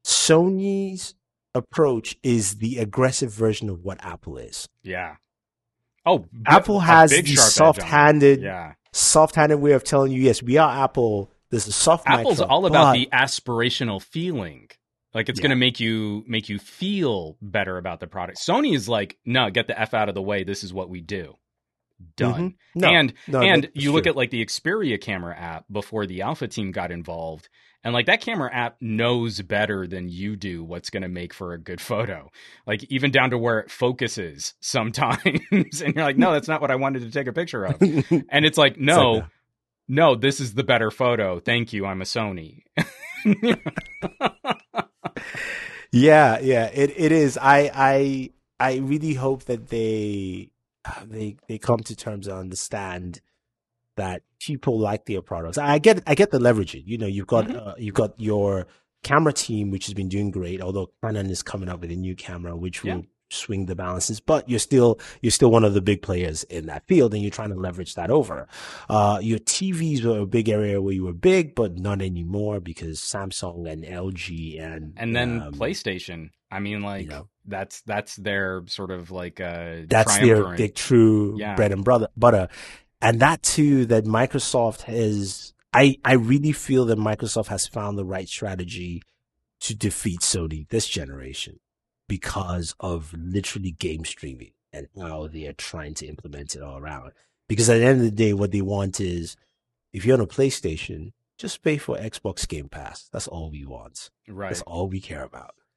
Sony's approach is the aggressive version of what Apple is. Yeah. Oh, Apple has the soft-handed, yeah. soft-handed way of telling you, yes, we are Apple. There's a soft Apple's micro, all about but... the aspirational feeling. Like it's yeah. going to make you make you feel better about the product. Sony is like, no, get the F out of the way. This is what we do. Done. Mm-hmm. No, and no, and you true. look at like the Xperia camera app before the Alpha team got involved. And like that camera app knows better than you do what's going to make for a good photo. Like even down to where it focuses sometimes. And you're like, no, that's not what I wanted to take a picture of. And it's like, no, it's like no, this is the better photo. Thank you. I'm a Sony. Yeah, yeah, it it is. I I I really hope that they they they come to terms and understand that people like their products. I get I get the leveraging. You know, you've got mm-hmm. uh, you've got your camera team, which has been doing great. Although Canon is coming up with a new camera, which will yeah. swing the balances. But you're still you're still one of the big players in that field, and you're trying to leverage that over. Uh, your T Vs were a big area where you were big, but not anymore because Samsung and L G and and then um, PlayStation. I mean, like you know, that's that's their sort of like uh, that's their big true yeah. bread and butter. butter. And that too, that Microsoft has, I, I really feel that Microsoft has found the right strategy to defeat Sony this generation because of literally game streaming and how they are trying to implement it all around. Because at the end of the day, what they want is, if you're on a PlayStation, just pay for Xbox Game Pass. That's all we want. Right. That's all we care about.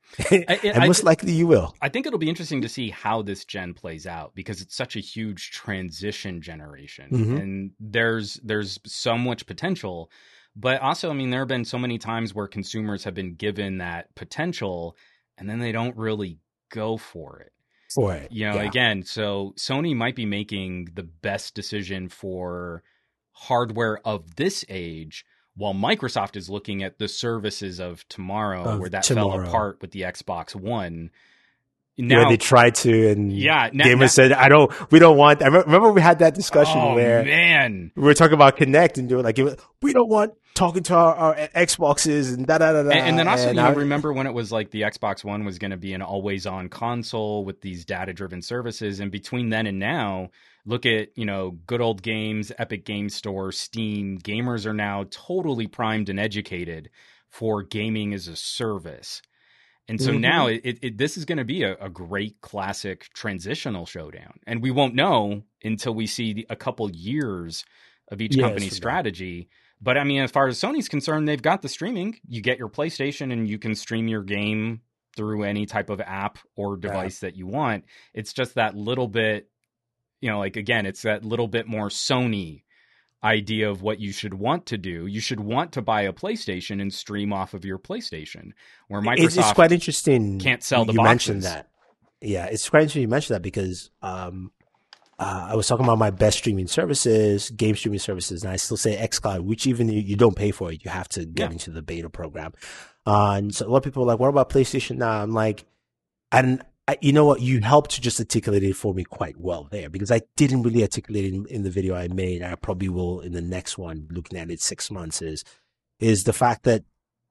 I, and I, most likely you will. I think it'll be interesting to see how this gen plays out because it's such a huge transition generation, Mm-hmm. and there's there's so much potential. But also, I mean, there have been so many times where consumers have been given that potential, and then they don't really go for it. For it, You know, yeah. again, so Sony might be making the best decision for hardware of this age, while Microsoft is looking at the services of tomorrow, Of where that tomorrow. fell apart with the Xbox One. Now, Now, they tried to, and yeah, now, gamers now, said, "I don't. We don't want." I remember we had that discussion oh where man, we were talking about Connect and doing like, we don't want talking to our, our Xboxes and da da da da. and, and then also, and you know, I, remember when it was like the Xbox One was going to be an always-on console with these data-driven services, and between then and now, look at, you know, good old games, Epic Game Store, Steam. Gamers are now totally primed and educated for gaming as a service. And so Mhm. now it, it, it, this is going to be a, a great classic transitional showdown. And we won't know until we see the, a couple years of each Yes, company's from strategy. But I mean, as far as Sony's concerned, they've got the streaming. You get your PlayStation and you can stream your game through any type of app or device that you want. It's just that little bit, you know, like, again, it's that little bit more Sony idea of what you should want to do. You should want to buy a PlayStation and stream off of your PlayStation, where Microsoft it's, it's quite interesting. can't sell the you boxes. mentioned that. Yeah, it's quite interesting you mentioned that because um, uh, I was talking about my best streaming services, game streaming services, and I still say xCloud, which even you, you don't pay for it, you have to get Yeah. into the beta program. Uh, and so a lot of people are like, "What about PlayStation now?" I'm like, and I, you know what? You helped to just articulate it for me quite well there because I didn't really articulate it in, in the video I made. I probably will in the next one, looking at it six months. Is is the fact that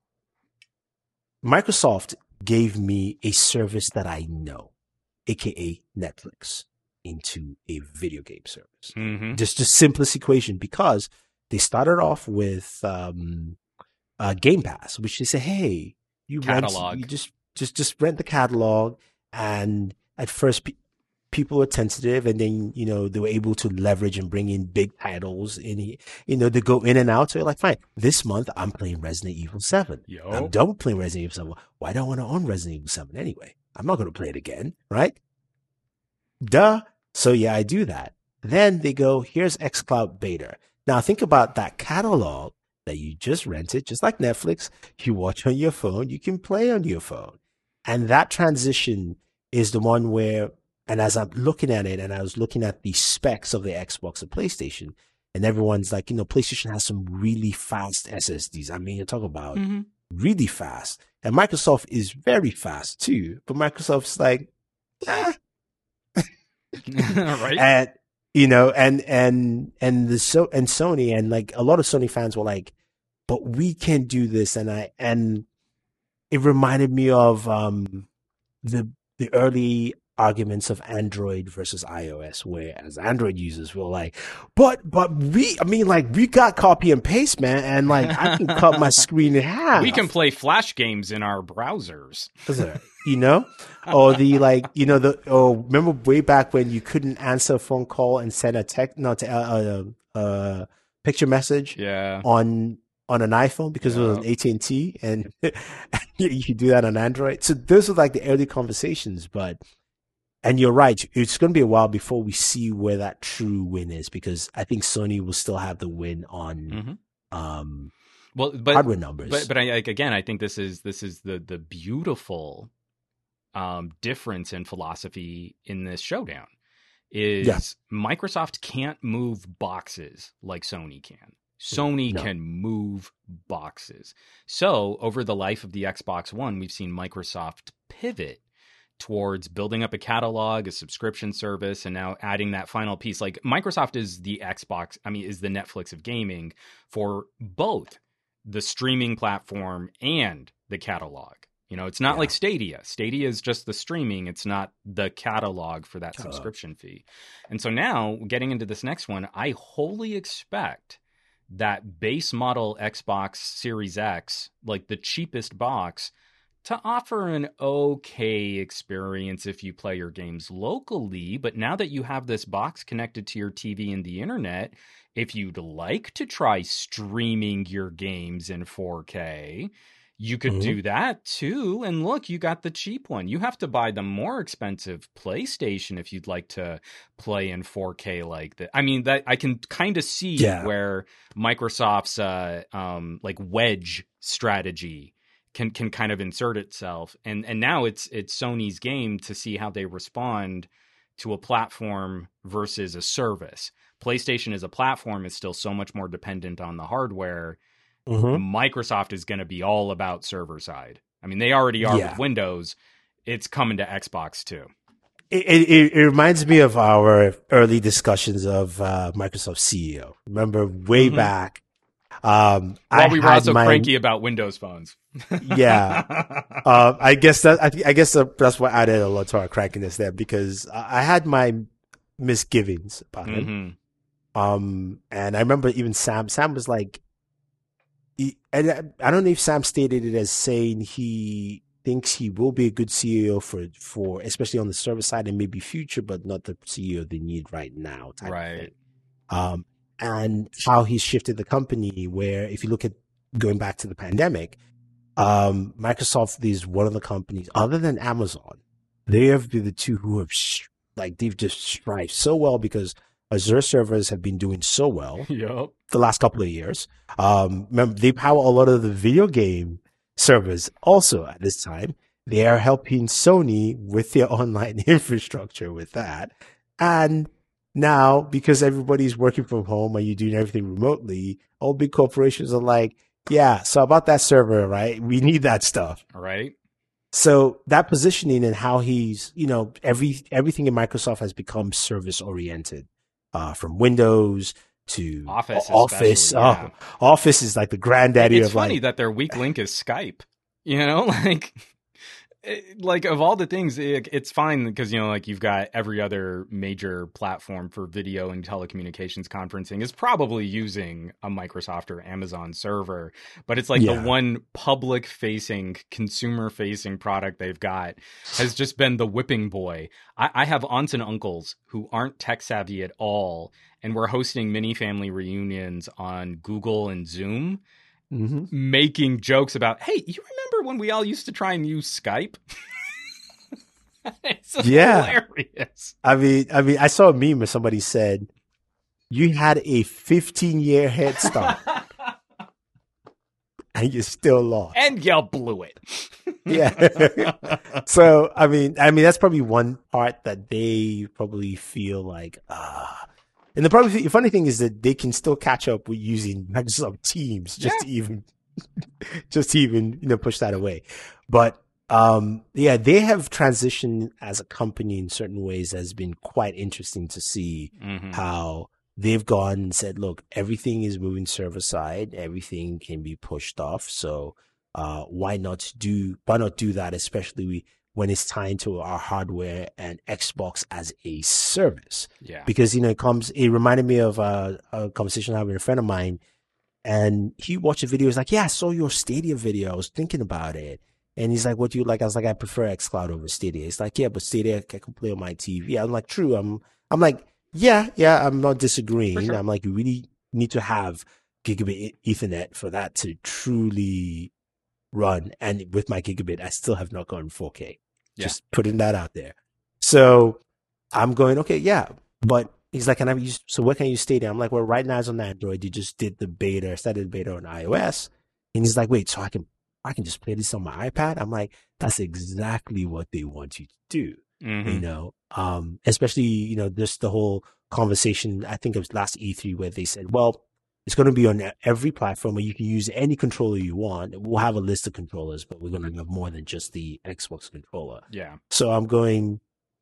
Microsoft gave me a service that I know, aka Netflix, into a video game service. Mm-hmm. Just the simplest equation because they started off with um, uh, Game Pass, which they say, "Hey, you Catalog. rent, you just just just rent the catalog." And at first, pe- people were tentative, and then you know they were able to leverage and bring in big titles. In you know they go in and out. So you're like, fine, this month I'm playing Resident Evil Seven. Yo. I'm done with playing Resident Evil Seven. Why do I want to own Resident Evil Seven anyway? I'm not going to play it again, right? Duh. So yeah, I do that. Then they go, here's xCloud Beta. Now think about that catalog that you just rented, just like Netflix. You watch on your phone, you can play on your phone. And that transition is the one where, and as I'm looking at it, and I was looking at the specs of the Xbox and PlayStation, and everyone's like, you know, PlayStation has some really fast S S Ds. I mean, you talk about Mm-hmm. really fast. And Microsoft is very fast too. But Microsoft's like, eh. Right? And, you know, and, and, and the, so, and Sony, and like a lot of Sony fans were like, but we can do this. And I, and, it reminded me of um, the the early arguments of Android versus iOS, where as Android users we're like, but but we, I mean, like we got copy and paste, man, and like I can cut my screen in half. We can play Flash games in our browsers. You know, or the like, you know, the oh, remember way back when you couldn't answer a phone call and send a text, not a, a, a picture message, Yeah. on. on an iPhone because yeah. it was an A T and T, and you could do that on Android. So those are like the early conversations, but, and you're right, it's going to be a while before we see where that true win is, because I think Sony will still have the win on mm-hmm. um, well, but, hardware numbers. But, but I, like, again, I think this is this is the the beautiful um, difference in philosophy in this showdown is yeah. Microsoft can't move boxes like Sony can. Sony no. can move boxes. So over the life of the Xbox One, we've seen Microsoft pivot towards building up a catalog, a subscription service, and now adding that final piece. Like Microsoft is the Xbox, I mean, is the Netflix of gaming for both the streaming platform and the catalog. You know, it's not yeah. like Stadia. Stadia is just the streaming. It's not the catalog for that catalog. subscription fee. And so now getting into this next one, I wholly expect that base model Xbox Series X, like the cheapest box, to offer an okay experience if you play your games locally. But now that you have this box connected to your T V and the internet, if you'd like to try streaming your games in four K, You could Mhm. do that too. And look, you got the cheap one. You have to buy the more expensive PlayStation if you'd like to play in four K like that. I mean, that I can kind of see Yeah. where Microsoft's uh, um, like wedge strategy can can kind of insert itself. And and now it's it's Sony's game to see how they respond to a platform versus a service. PlayStation as a platform is still so much more dependent on the hardware. Mhm. Microsoft is going to be all about server side. I mean, they already are Yeah. with Windows. It's coming to Xbox too. It, it, it reminds me of our early discussions of uh, Microsoft C E O. Remember way Mhm. back. Um, While I we were had also my, cranky about Windows phones. Yeah. Uh, I guess that I, I guess that's what added a lot to our crankiness there, because I I had my misgivings about him. Mhm. Um, and I remember even Sam. Sam was like, he, and I, I don't know if Sam stated it as saying he thinks he will be a good C E O for for especially on the service side and maybe future, but not the C E O they need right now. Type of thing. Right. Um, and how he's shifted the company, where if you look at going back to the pandemic, um, Microsoft is one of the companies, other than Amazon, they have been the two who have sh- like they've just strived so well because Azure servers have been doing so well Yep. the last couple of years. Um, remember, they power a lot of the video game servers also at this time. They are helping Sony with their online infrastructure with that. And now, because everybody's working from home and you're doing everything remotely, all big corporations are like, yeah, so about that server, right? We need that stuff. Right. So that positioning and how he's, you know, every everything in Microsoft has become service oriented, uh, from Windows to Office, Office. especially, yeah. Oh, Office is like the granddaddy It's of funny like, that their weak link is Skype. You know, like, it- like of all the things, it, it's fine because, you know, like you've got every other major platform for video and telecommunications conferencing is probably using a Microsoft or Amazon server, but it's like Yeah. the one public facing, consumer facing product they've got has just been the whipping boy. I, I have aunts and uncles who aren't tech savvy at all, and we're hosting mini family reunions on Google and Zoom, mhm. making jokes about, hey, you remember when we all used to try and use Skype? It's Yeah. hilarious. I mean, I mean, I saw a meme where somebody said, you had a fifteen year head start and you still lost. And you blew it. Yeah. So, I mean, I mean, that's probably one part that they probably feel like, ah. And the probably the funny thing is that they can still catch up with using Microsoft Teams just Yeah. to even, just to even, you know, push that away. But, um, yeah, they have transitioned as a company in certain ways that has been quite interesting to see Mhm. how they've gone and said, look, everything is moving server side. Everything can be pushed off. So, uh, why not do, why not do that, especially when it's tied to our hardware and Xbox as a service? Yeah. Because, you know, it comes, it reminded me of uh, a conversation I had with a friend of mine, and he watched a video. He's like, yeah, I saw your Stadia video. I was thinking about it. And he's like, what do you like? I was like, I prefer xCloud over Stadia. He's like, yeah, but Stadia I can play on my T V. I'm like, true. I'm, I'm like, yeah, yeah, I'm not disagreeing. For sure. I'm like, you really need to have gigabit Ethernet for that to truly run. And with my gigabit, I still have not gotten four K. Yeah. Just putting that out there. So I'm going, okay, yeah. But he's like, can I use, so what can I use Stadia? I'm like, well, right now it's on Android. You just did the beta, started the beta on iOS. And he's like, wait, so I can, I can just play this on my iPad? I'm like, that's exactly what they want you to do. Mhm. You know, um, especially, you know, just the whole conversation, I think it was last E three where they said, well, it's going to be on every platform where you can use any controller you want. We'll have a list of controllers, but we're going to have more than just the Xbox controller. Yeah. So I'm going,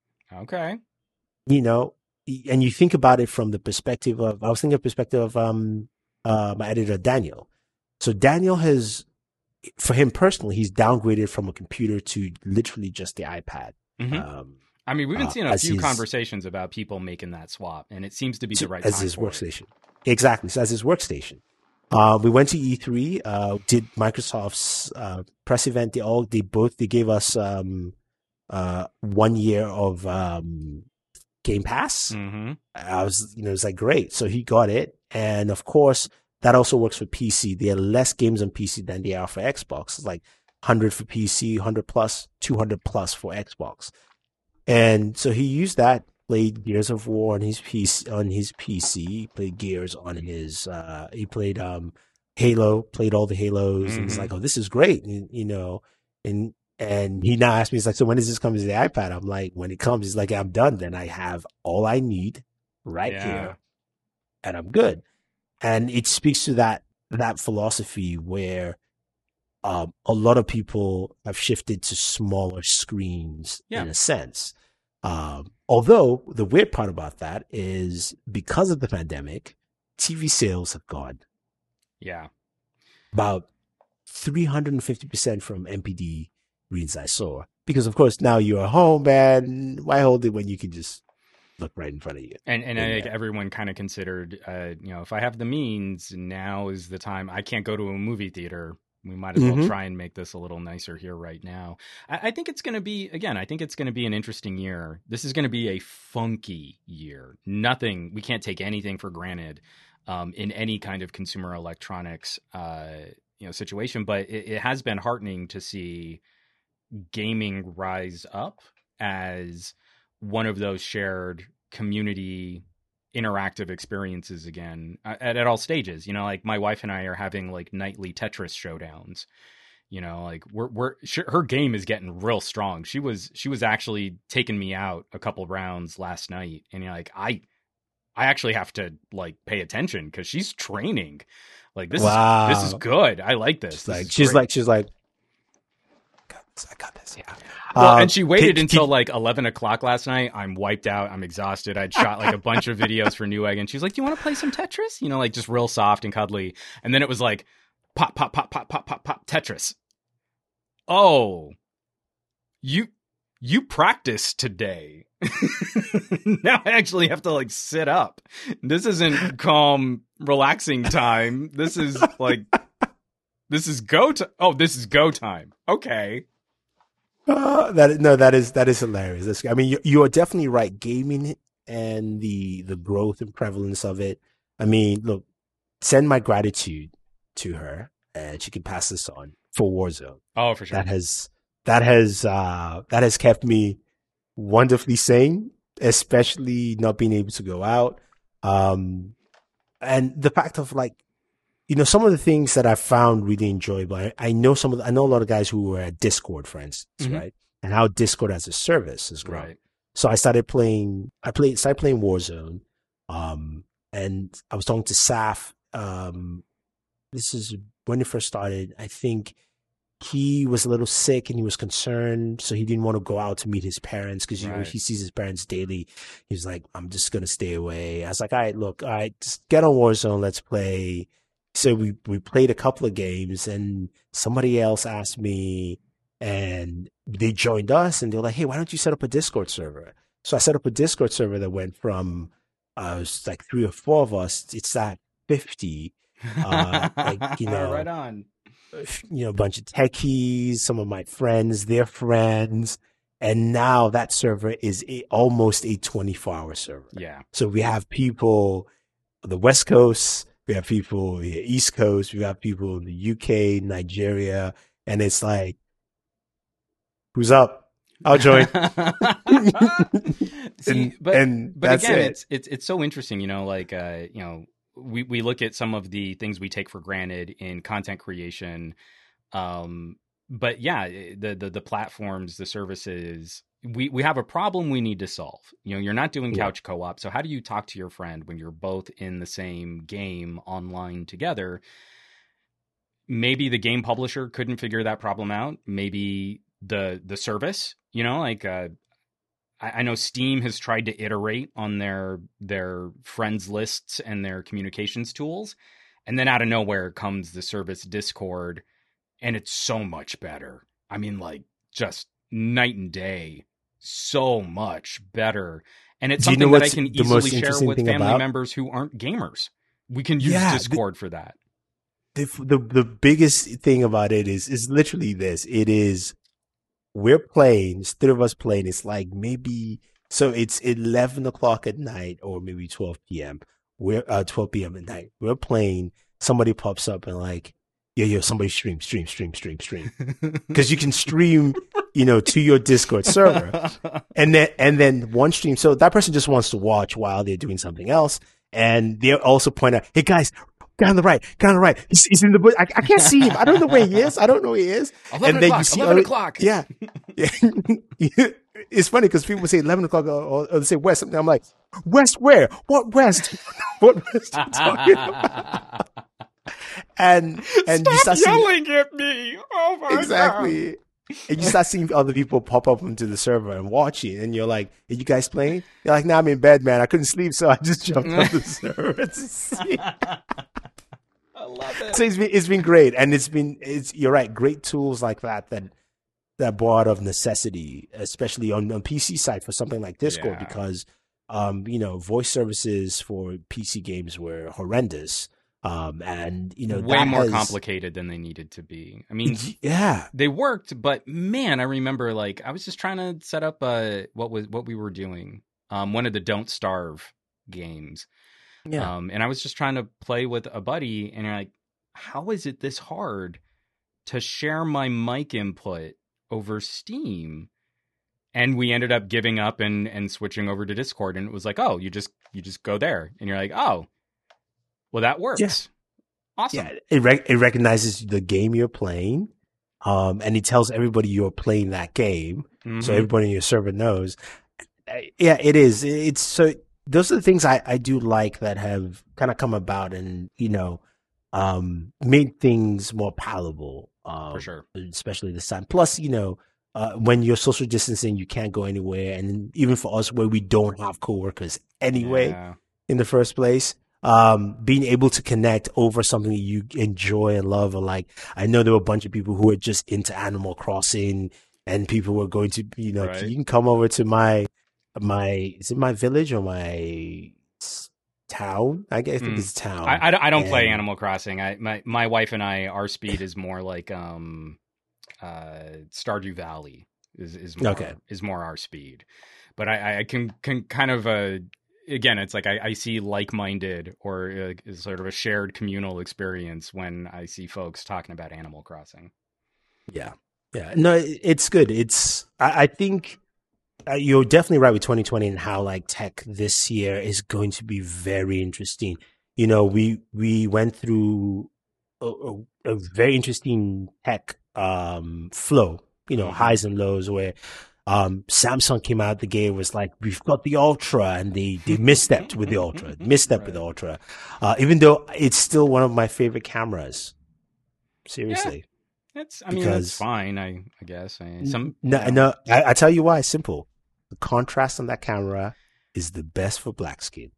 Okay. you know, and you think about it from the perspective of, I was thinking of perspective of, um, uh, my editor, Daniel. So Daniel has, for him personally, he's downgraded from a computer to literally just the iPad. Mhm. Um, I mean, we've been uh, seeing a as few his- conversations about people making that swap, and it seems to be the right as time his for it. workstation. Exactly. So as his workstation. Uh, we went to E three, uh, did Microsoft's, uh, press event. They all, they both, they gave us, um, uh, one year of, um, Game Pass. Mhm. I was, you know, it was like, great. So he got it. And of course, that also works for P C. There are less games on P C than there are for Xbox. It's like one hundred for P C, one hundred plus, two hundred plus for Xbox. And so he used that, played Gears of War on his P C, on his P C, he played Gears on his, uh, he played, um, Halo, played all the Halos, mm-hmm. and he's like, oh, this is great, you, you know, and, and he now asked me, he's like, so when does this come to the iPad? I'm like, when it comes, he's like, I'm done. Then I have all I need right yeah. here, and I'm good. And it speaks to that, that philosophy where, um, a lot of people have shifted to smaller screens yeah. in a sense. Um, although the weird part about that is because of the pandemic, T V sales have gone. Yeah. About three hundred fifty percent from M P D reads I saw. Because, of course, now you're at home, man. Why hold it when you can just look right in front of you? And and I think everyone kind of considered, uh, you know, if I have the means, now is the time. I can't go to a movie theater. We might as well mm-hmm. try and make this a little nicer here right now. I, I think it's going to be, again, I think it's going to be an interesting year. This is going to be a funky year. Nothing, we can't take anything for granted um, in any kind of consumer electronics uh, you know, situation. But it, it has been heartening to see gaming rise up as one of those shared community interactive experiences again at, at all stages. You know, like my wife and I are having like nightly Tetris showdowns. You know, like we're we're she, her game is getting real strong. She was she was actually taking me out a couple rounds last night, and you're like, I I actually have to like pay attention because she's training. Like this wow. is this is good. I like this. She's this like she's great. like she's like. I got this, yeah. Well, um, and she waited can, until can, like eleven o'clock last night. I'm wiped out. I'm exhausted. I'd shot like a bunch of videos for Newegg, and she's like, "Do you want to play some Tetris?" You know, like just real soft and cuddly. And then it was like, pop, pop, pop, pop, pop, pop, pop, Tetris. Oh, you you practiced today. Now I actually have to like sit up. This isn't calm, relaxing time. This is like, this is go time. Oh, this is go time. Okay. Uh, that no, that is that is hilarious. That's, I mean, you, you are definitely right. Gaming and the the growth and prevalence of it. I mean, look, send my gratitude to her, and she can pass this on for Warzone. Oh, for sure. That has that has uh, that has kept me wonderfully sane, especially not being able to go out. Um, and the fact of like. You know, some of the things that I found really enjoyable. I, I know some of the, I know a lot of guys who were at Discord, for instance, mm-hmm. right? And how Discord as a service is growing. Right. So I started playing. I played. Started playing Warzone, um, and I was talking to Saf. Um, this is when it first started. I think he was a little sick and he was concerned, so he didn't want to go out to meet his parents because you right. know he sees his parents daily. He was like, "I'm just gonna stay away." I was like, "All right, look, all right, just get on Warzone. Let's play." So we, we played a couple of games, and somebody else asked me, and they joined us, and they're like, "Hey, why don't you set up a Discord server?" So I set up a Discord server that went from uh, it was like three or four of us. It's at fifty. Uh, like you know, right on. You know, a bunch of techies, some of my friends, their friends, and now that server is a, almost a twenty-four hour server. Yeah. So we have people on the West Coast. We have people in the East Coast. We have people in the U K, Nigeria, and it's like, who's up? I'll join. See, and, but and but again, it. it's it's it's so interesting. You know, like uh, you know, we we look at some of the things we take for granted in content creation, um, but yeah, the the the platforms, the services. We we have a problem we need to solve. You know, you're not doing couch yeah. co-op. So how do you talk to your friend when you're both in the same game online together? Maybe the game publisher couldn't figure that problem out. Maybe the the service, you know, like uh, I, I know Steam has tried to iterate on their their friends lists and their communications tools. And then out of nowhere comes the service Discord, and it's so much better. I mean, like just night and day. So much better. And it's something that I can easily share with family about? members who aren't gamers. We can use yeah, Discord the, for that. The, the the biggest thing about it is is literally this. It is we're playing, it's three of us playing. It's like maybe so it's eleven o'clock at night or maybe twelve p.m. We're uh twelve p.m. at night. We're playing. somebody pops up and like, yo, yo, somebody stream, stream, stream, stream, stream. Because you can stream, you know, to your Discord server. And then, and then one stream. So that person just wants to watch while they're doing something else. And they also point out, hey guys, guy on the right, guy on the right. He's, he's in the bush. I, I can't see him. I don't know where he is. I don't know where he is. eleven and then o'clock, you see, eleven other, o'clock. Yeah. yeah. It's funny because people say eleven o'clock or, or they say west. I'm like, west where? What west? What west are you talking about? And, and Stop you start yelling seeing, at me. Oh my exactly. God. And you start seeing other people pop up onto the server and watching, and you're like, "Are you guys playing?" You're like, "Nah, I'm in bed, man. I couldn't sleep, so I just jumped on the server to see." I love it. So it's been it's been great, and it's been it's you're right, great tools like that that that brought of necessity, especially on on P C side for something like Discord, Yeah. because um you know voice services for P C games were horrendous. Um, and you know, way that more has, complicated than they needed to be. I mean, yeah, they worked, but man, I remember like I was just trying to set up uh what was what we were doing. Um, one of the Don't Starve games. yeah, Um, and I was just trying to play with a buddy, and you're like, how is it this hard to share my mic input over Steam? And we ended up giving up and and switching over to Discord, and it was like, oh, you just you just go there, and you're like, oh. Well, that works. Yeah. Awesome. Yeah, it rec- it recognizes the game you're playing, um, and it tells everybody you're playing that game, Mm-hmm. so everybody in your server knows. Yeah, it is. It's so those are the things I, I do like that have kind of come about and you know um, made things more palatable. Um, For sure, especially this time. Plus, you know, uh, when you're social distancing, you can't go anywhere, and even for us, where we don't have coworkers anyway yeah. in the first place. Um, being able to connect over something that you enjoy and love, or like, I know there were a bunch of people who were just into Animal Crossing, and people were going to, you know, Right. you can come over to my, my, is it my village or my town? I guess I think Mm. it's town. I, I don't, I don't play And- Animal Crossing. I my my wife and I, our speed is more like um, uh, Stardew Valley is is more Okay. is more our speed. But I, I can can kind of uh, again, it's like I, I see like-minded or uh, sort of a shared communal experience when I see folks talking about Animal Crossing. Yeah. Yeah. No, it- it's good. It's, I, I think uh, you're definitely right with twenty twenty and how like tech this year is going to be very interesting. You know, we, we went through a, a, a very interesting tech, um, flow, you know, Mhm. highs and lows where, um, Samsung came out the gate was like, we've got the Ultra, and they, they misstepped with the Ultra, misstepped with the Right. Ultra. Uh, even though it's still one of my favorite cameras. Seriously. It's I mean Because- that's fine. I I guess I, some No, you know, no, I, I tell you why. It's simple. The contrast on that camera is the best for black skin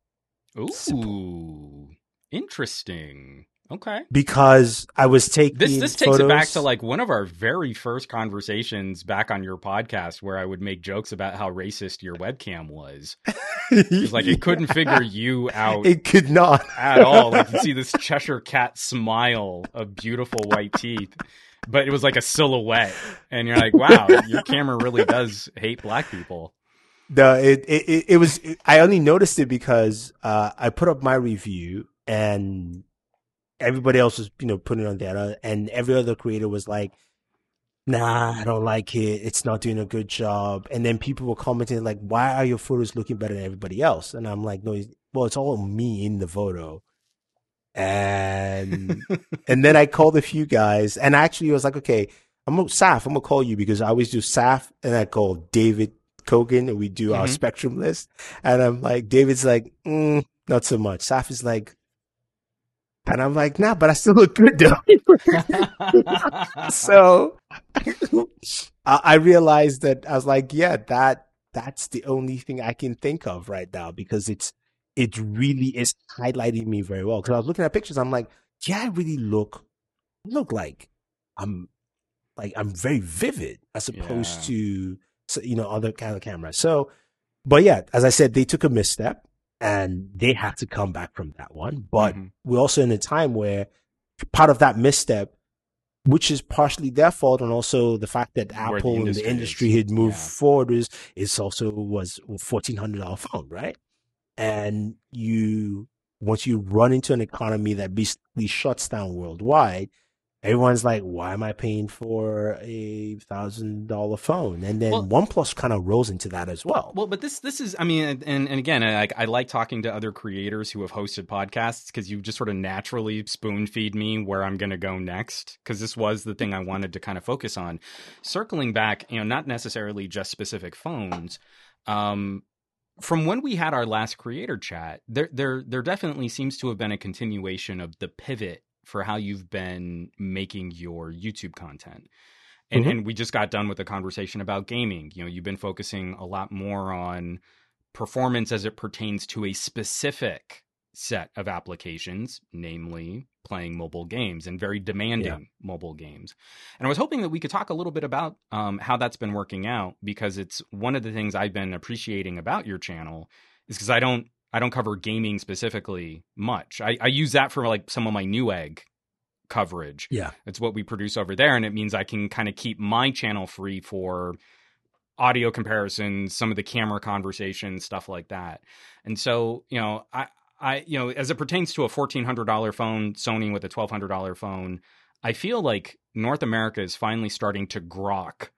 Ooh, interesting. Okay. because I was taking This this takes photos. it back to like one of our very first conversations back on your podcast where I would make jokes about how racist your webcam was. It's like it couldn't figure you out It could not. at all. Like you see this Cheshire cat smile of beautiful white teeth, but it was like a silhouette, and you're like, wow, your camera really does hate black people. No, it, it it it was. I only noticed it because uh, I put up my review and everybody else was, you know, putting it on there, and every other creator was like, "Nah, I don't like it. It's not doing a good job." And then people were commenting like, "Why are your photos looking better than everybody else?" And I'm like, "No, it's- well, it's all me in the photo." And and then I called a few guys, and actually I was like, "Okay, I'm gonna Saf. I'm gonna call you because I always do Saf, and I call David Kogan, and we do our Mhm. spectrum list." And I'm like, David's like, mm, "Not so much." Saf is like, and I'm like, "Nah, but I still look good though." So I I realized that I was like, yeah, that that's the only thing I can think of right now because it's it really is highlighting me very well. Because I was looking at pictures, I'm like, yeah, I really look look like I'm like I'm very vivid as opposed Yeah. to so, you know other kind of cameras. So, but yeah, as I said, they took a misstep and they have to come back from that one. But Mhm. we're also in a time where part of that misstep, which is partially their fault, and also the fact that Where the Apple and the industry industry is. had moved Yeah. forward is, is also was fourteen hundred dollars phone, right? And you once you run into an economy that basically shuts down worldwide, everyone's like, why am I paying for a thousand dollar phone? And then well, OnePlus kind of rolls into that as well. Well, but this this is, I mean, and and again, I, I like talking to other creators who have hosted podcasts because you just sort of naturally spoon feed me where I'm going to go next, because this was the thing I wanted to kind of focus on. Circling back, you know, not necessarily just specific phones. Um, from when we had our last creator chat, there there there definitely seems to have been a continuation of the pivot for how you've been making your YouTube content. And mm-hmm. and we just got done with a conversation about gaming. You know, you've been focusing a lot more on performance as it pertains to a specific set of applications, namely playing mobile games and very demanding yeah. mobile games. And I was hoping that we could talk a little bit about um, how that's been working out, because it's one of the things I've been appreciating about your channel is because I don't I don't cover gaming specifically much. I, I use that for like some of my Newegg coverage. Yeah. It's what we produce over there. And it means I can kind of keep my channel free for audio comparisons, some of the camera conversations, stuff like that. And so, you know, I, I, you know, as it pertains to a fourteen hundred dollars phone, Sony with a twelve hundred dollars phone, I feel like North America is finally starting to grok.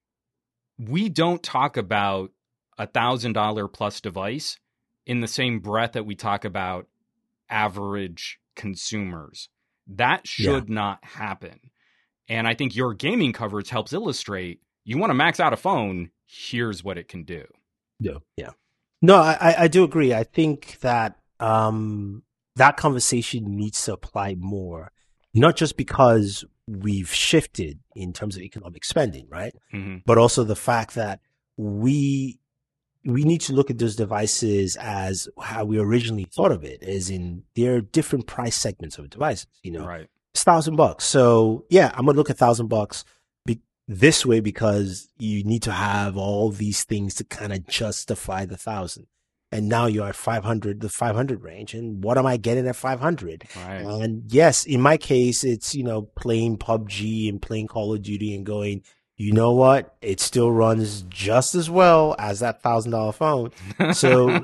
We don't talk about a one thousand dollars plus device in the same breath that we talk about average consumers. That should yeah. not happen. And I think your gaming coverage helps illustrate, you want to max out a phone, here's what it can do. Yeah. Yeah. No, I, I do agree. I think that um, that conversation needs to apply more, not just because we've shifted in terms of economic spending, right? Mm-hmm. But also the fact that we we need to look at those devices as how we originally thought of it, as in there are different price segments of devices, you know, right. It's thousand bucks. So yeah, I'm going to look at thousand bucks be- this way because you need to have all these things to kind of justify the thousand. And now you're at five hundred, the five hundred range. And what am I getting at five hundred? Right. And yes, in my case, it's, you know, playing P U B G and playing Call of Duty and going, you know what? It still runs just as well as that thousand dollar phone. So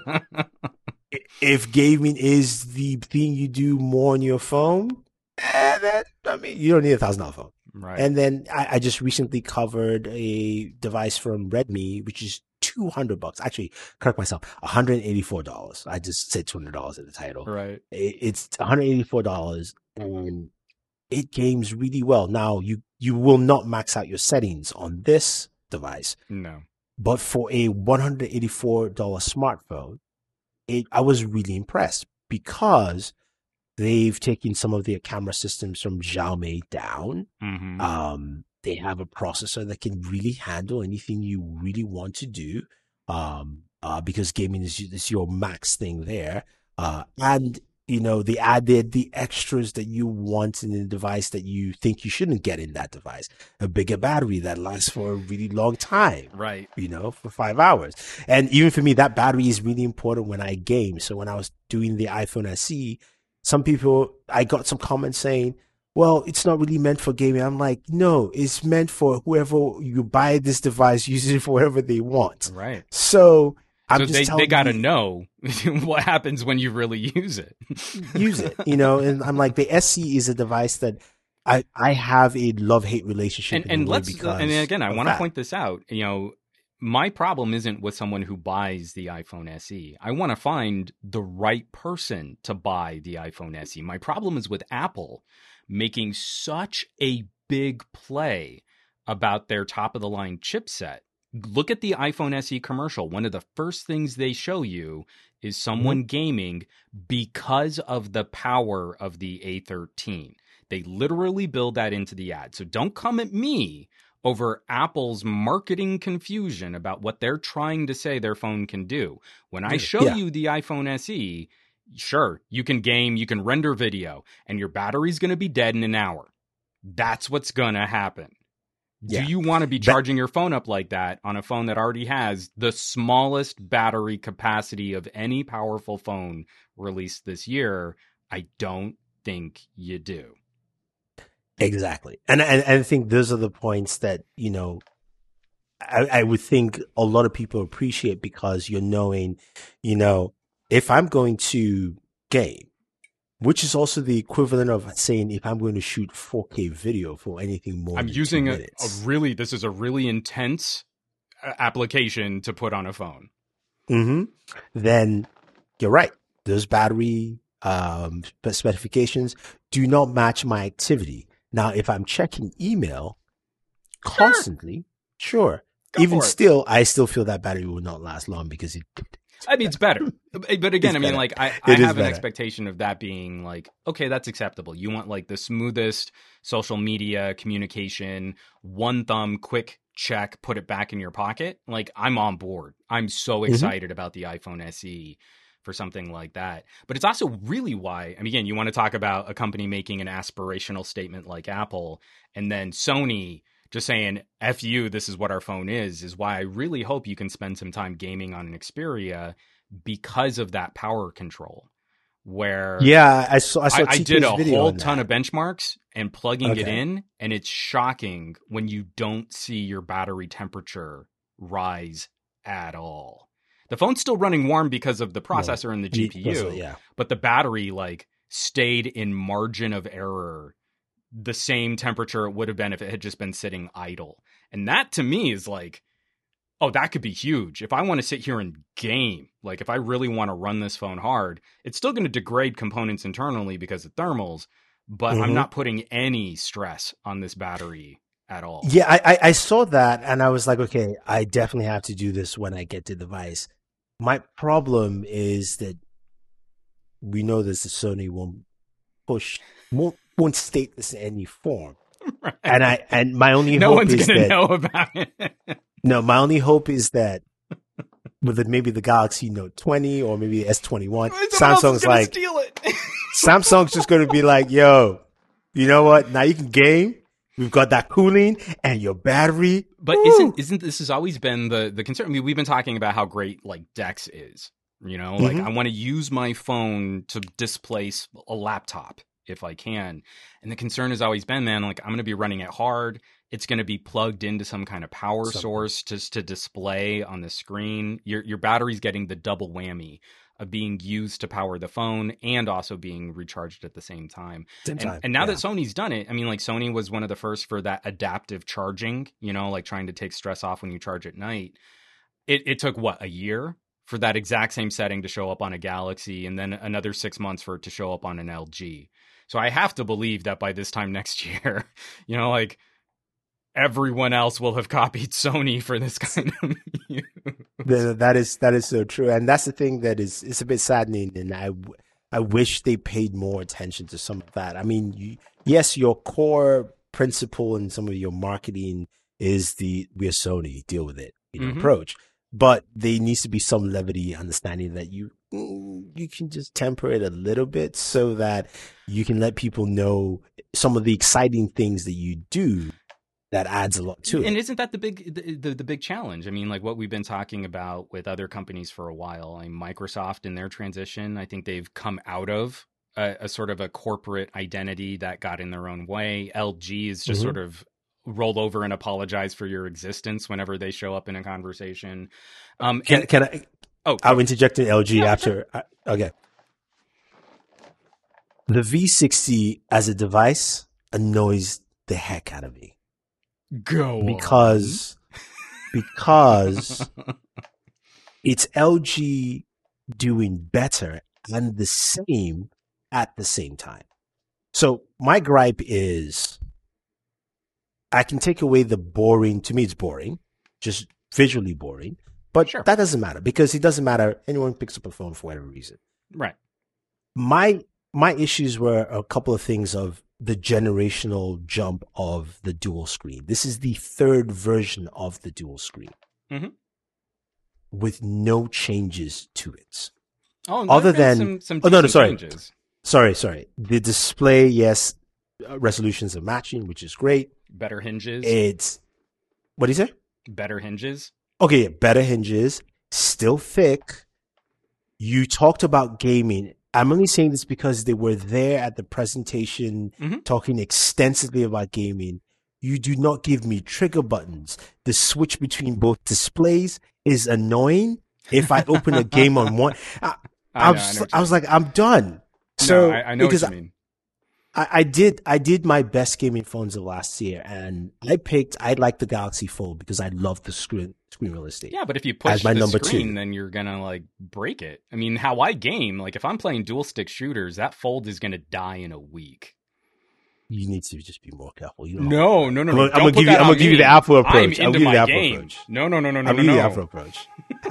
if gaming is the thing you do more on your phone, eh, that, I mean, you don't need a thousand dollar phone. Right. And then I, I just recently covered a device from Redmi, which is two hundred bucks. Actually, correct myself, one hundred eighty-four dollars. I just said two hundred dollars in the title. Right. It, it's one hundred eighty-four dollars and it games really well. Now, you, you will not max out your settings on this device. No. But for a one hundred eighty-four dollars smartphone, it, I was really impressed because they've taken some of their camera systems from Xiaomi down. Mm-hmm. Um, they have a processor that can really handle anything you really want to do, um, uh, because gaming is, is your max thing there. Uh, and, you know, they added the extras that you want in the device that you think you shouldn't get in that device. A bigger battery that lasts for a really long time. Right. You know, for five hours. And even for me, that battery is really important when I game. So when I was doing the iPhone S E, some people, I got some comments saying, well, it's not really meant for gaming. I'm like, no, it's meant for whoever you buy this device, use it for whatever they want. Right. So I'm so just they, telling they got to you, know what happens when you really use it. use it, you know, and I'm like, the S E is a device that I, I have a love-hate relationship. And, and let's, because and again, I want to that. point this out, you know, my problem isn't with someone who buys the iPhone S E. I want to find the right person to buy the iPhone S E. My problem is with Apple making such a big play about their top-of-the-line chipset. Look at the iPhone S E commercial. One of the first things they show you is someone mm-hmm. gaming because of the power of the A thirteen. They literally build that into the ad. So don't come at me over Apple's marketing confusion about what they're trying to say their phone can do. When I show yeah. you the iPhone S E, sure, you can game, you can render video, and your battery's going to be dead in an hour. That's what's going to happen. Yeah. Do you want to be charging ba- your phone up like that on a phone that already has the smallest battery capacity of any powerful phone released this year? I don't think you do. Exactly. And, and, and I think those are the points that, you know, I, I would think a lot of people appreciate because you're knowing, you know, if I'm going to game, which is also the equivalent of saying if I'm going to shoot four K video for anything more I'm than using two a, minutes. a really, this is a really intense uh, application to put on a phone. Mm-hmm. Then you're right. Those battery um, specifications do not match my activity. Now, if I'm checking email constantly, sure. Go Even for it. still, I still feel that battery will not last long because it. I mean, it's better. But again, It's I mean, better. like, I, I It is have an better. expectation of that being like, okay, that's acceptable. You want like the smoothest social media communication, one thumb, quick check, put it back in your pocket. Like, I'm on board. I'm so Mm-hmm. excited about the iPhone S E for something like that. But it's also really why, I mean, again, you want to talk about a company making an aspirational statement like Apple, and then Sony just saying, F you, this is what our phone is, is why I really hope you can spend some time gaming on an Xperia because of that power control. Where Yeah, I saw. I saw. I, I did a video whole on ton that. of benchmarks and plugging it Okay. in, and it's shocking when you don't see your battery temperature rise at all. The phone's still running warm because of the processor and the G P U, Yeah. but the battery like stayed in margin of error the same temperature it would have been if it had just been sitting idle. And that to me is like, oh, that could be huge. If I want to sit here and game, like if I really want to run this phone hard, it's still going to degrade components internally because of thermals, but Mhm. I'm not putting any stress on this battery at all. Yeah, I, I I saw that and I was like, okay, I definitely have to do this when I get the device. My problem is that we know this the Sony won't push, won't, won't state this in any form. Right. And I and my only no hope one's is going to that know about it. no, my only hope is that with it, maybe the Galaxy Note twenty or maybe the S twenty-one, Someone else is Samsung's gonna like steal it. Samsung's just going to be like, yo, you know what? Now you can game. We've got that cooling and your battery. But Woo! isn't isn't this has always been the the concern? I mean, we've been talking about how great like Dex is. You know, like Mhm. I want to use my phone to displace a laptop if I can. And the concern has always been, man, like I'm going to be running it hard. It's going to be plugged into some kind of power Something. source just to display on the screen. Your your battery's getting the double whammy of being used to power the phone and also being recharged at the same time. Same And, time, and now yeah. that Sony's done it, I mean, like Sony was one of the first for that adaptive charging, you know, like trying to take stress off when you charge at night. It, it took, what, a year for that exact same setting to show up on a Galaxy, and then another six months for it to show up on an L G. So I have to believe that by this time next year, you know, like everyone else will have copied Sony for this kind of use. The- that is that is so true, and that's the thing that is it's a bit saddening, and I w- I wish they paid more attention to some of that. I mean, you, yes, your core principle and some of your marketing is the we're Sony, deal with it, you know, Mhm. approach, but there needs to be some levity, understanding that you mm, you can just temper it a little bit so that you can let people know some of the exciting things that you do. That adds a lot to it. And isn't that the big the, the the big challenge? I mean, like what we've been talking about with other companies for a while. I mean, Microsoft in their transition, I think they've come out of a, a sort of a corporate identity that got in their own way. L G is just Mhm. sort of roll over and apologize for your existence whenever they show up in a conversation. Um, Can, and, can I? oh, I'll interject in L G Yeah, after. I, okay. The V sixty as a device annoys the heck out of me go because because it's L G doing better and the same at the same time. So my gripe is I can take away the boring. To me, it's boring, just visually boring. But Sure. that doesn't matter because it doesn't matter. Anyone picks up a phone for whatever reason. right. My my issues were a couple of things of the generational jump of the dual screen. This is the third version of the dual screen Mhm. with no changes to it. Oh, and Other there've been than- some, some oh, no, no, decent sorry. changes. Sorry, sorry. The display, yes, uh, resolutions are matching, which is great. Better hinges, It's what do you say? better hinges. Okay, yeah, better hinges, still thick. You talked about gaming. I'm only saying this because they were there at the presentation Mhm. talking extensively about gaming. You do not give me trigger buttons. The switch between both displays is annoying. If I open a game on one, I, I, I was, I, I was like, I'm done. So no, I, I know what you mean. I, I did, I did my best gaming phones of last year, and I picked, I like the Galaxy Fold because I love the screen screen real estate. Yeah, but if you push my the number screen, two. then you're gonna like break it. I mean, how I game, like if I'm playing dual stick shooters, that Fold is gonna die in a week. You need to just be more careful. You don't no, no, no, no. I'm, I'm gonna give you. I'm gonna give you the Apple approach. I'm into my game. No, no, no, no, no, no. I'm gonna give you the Apple approach.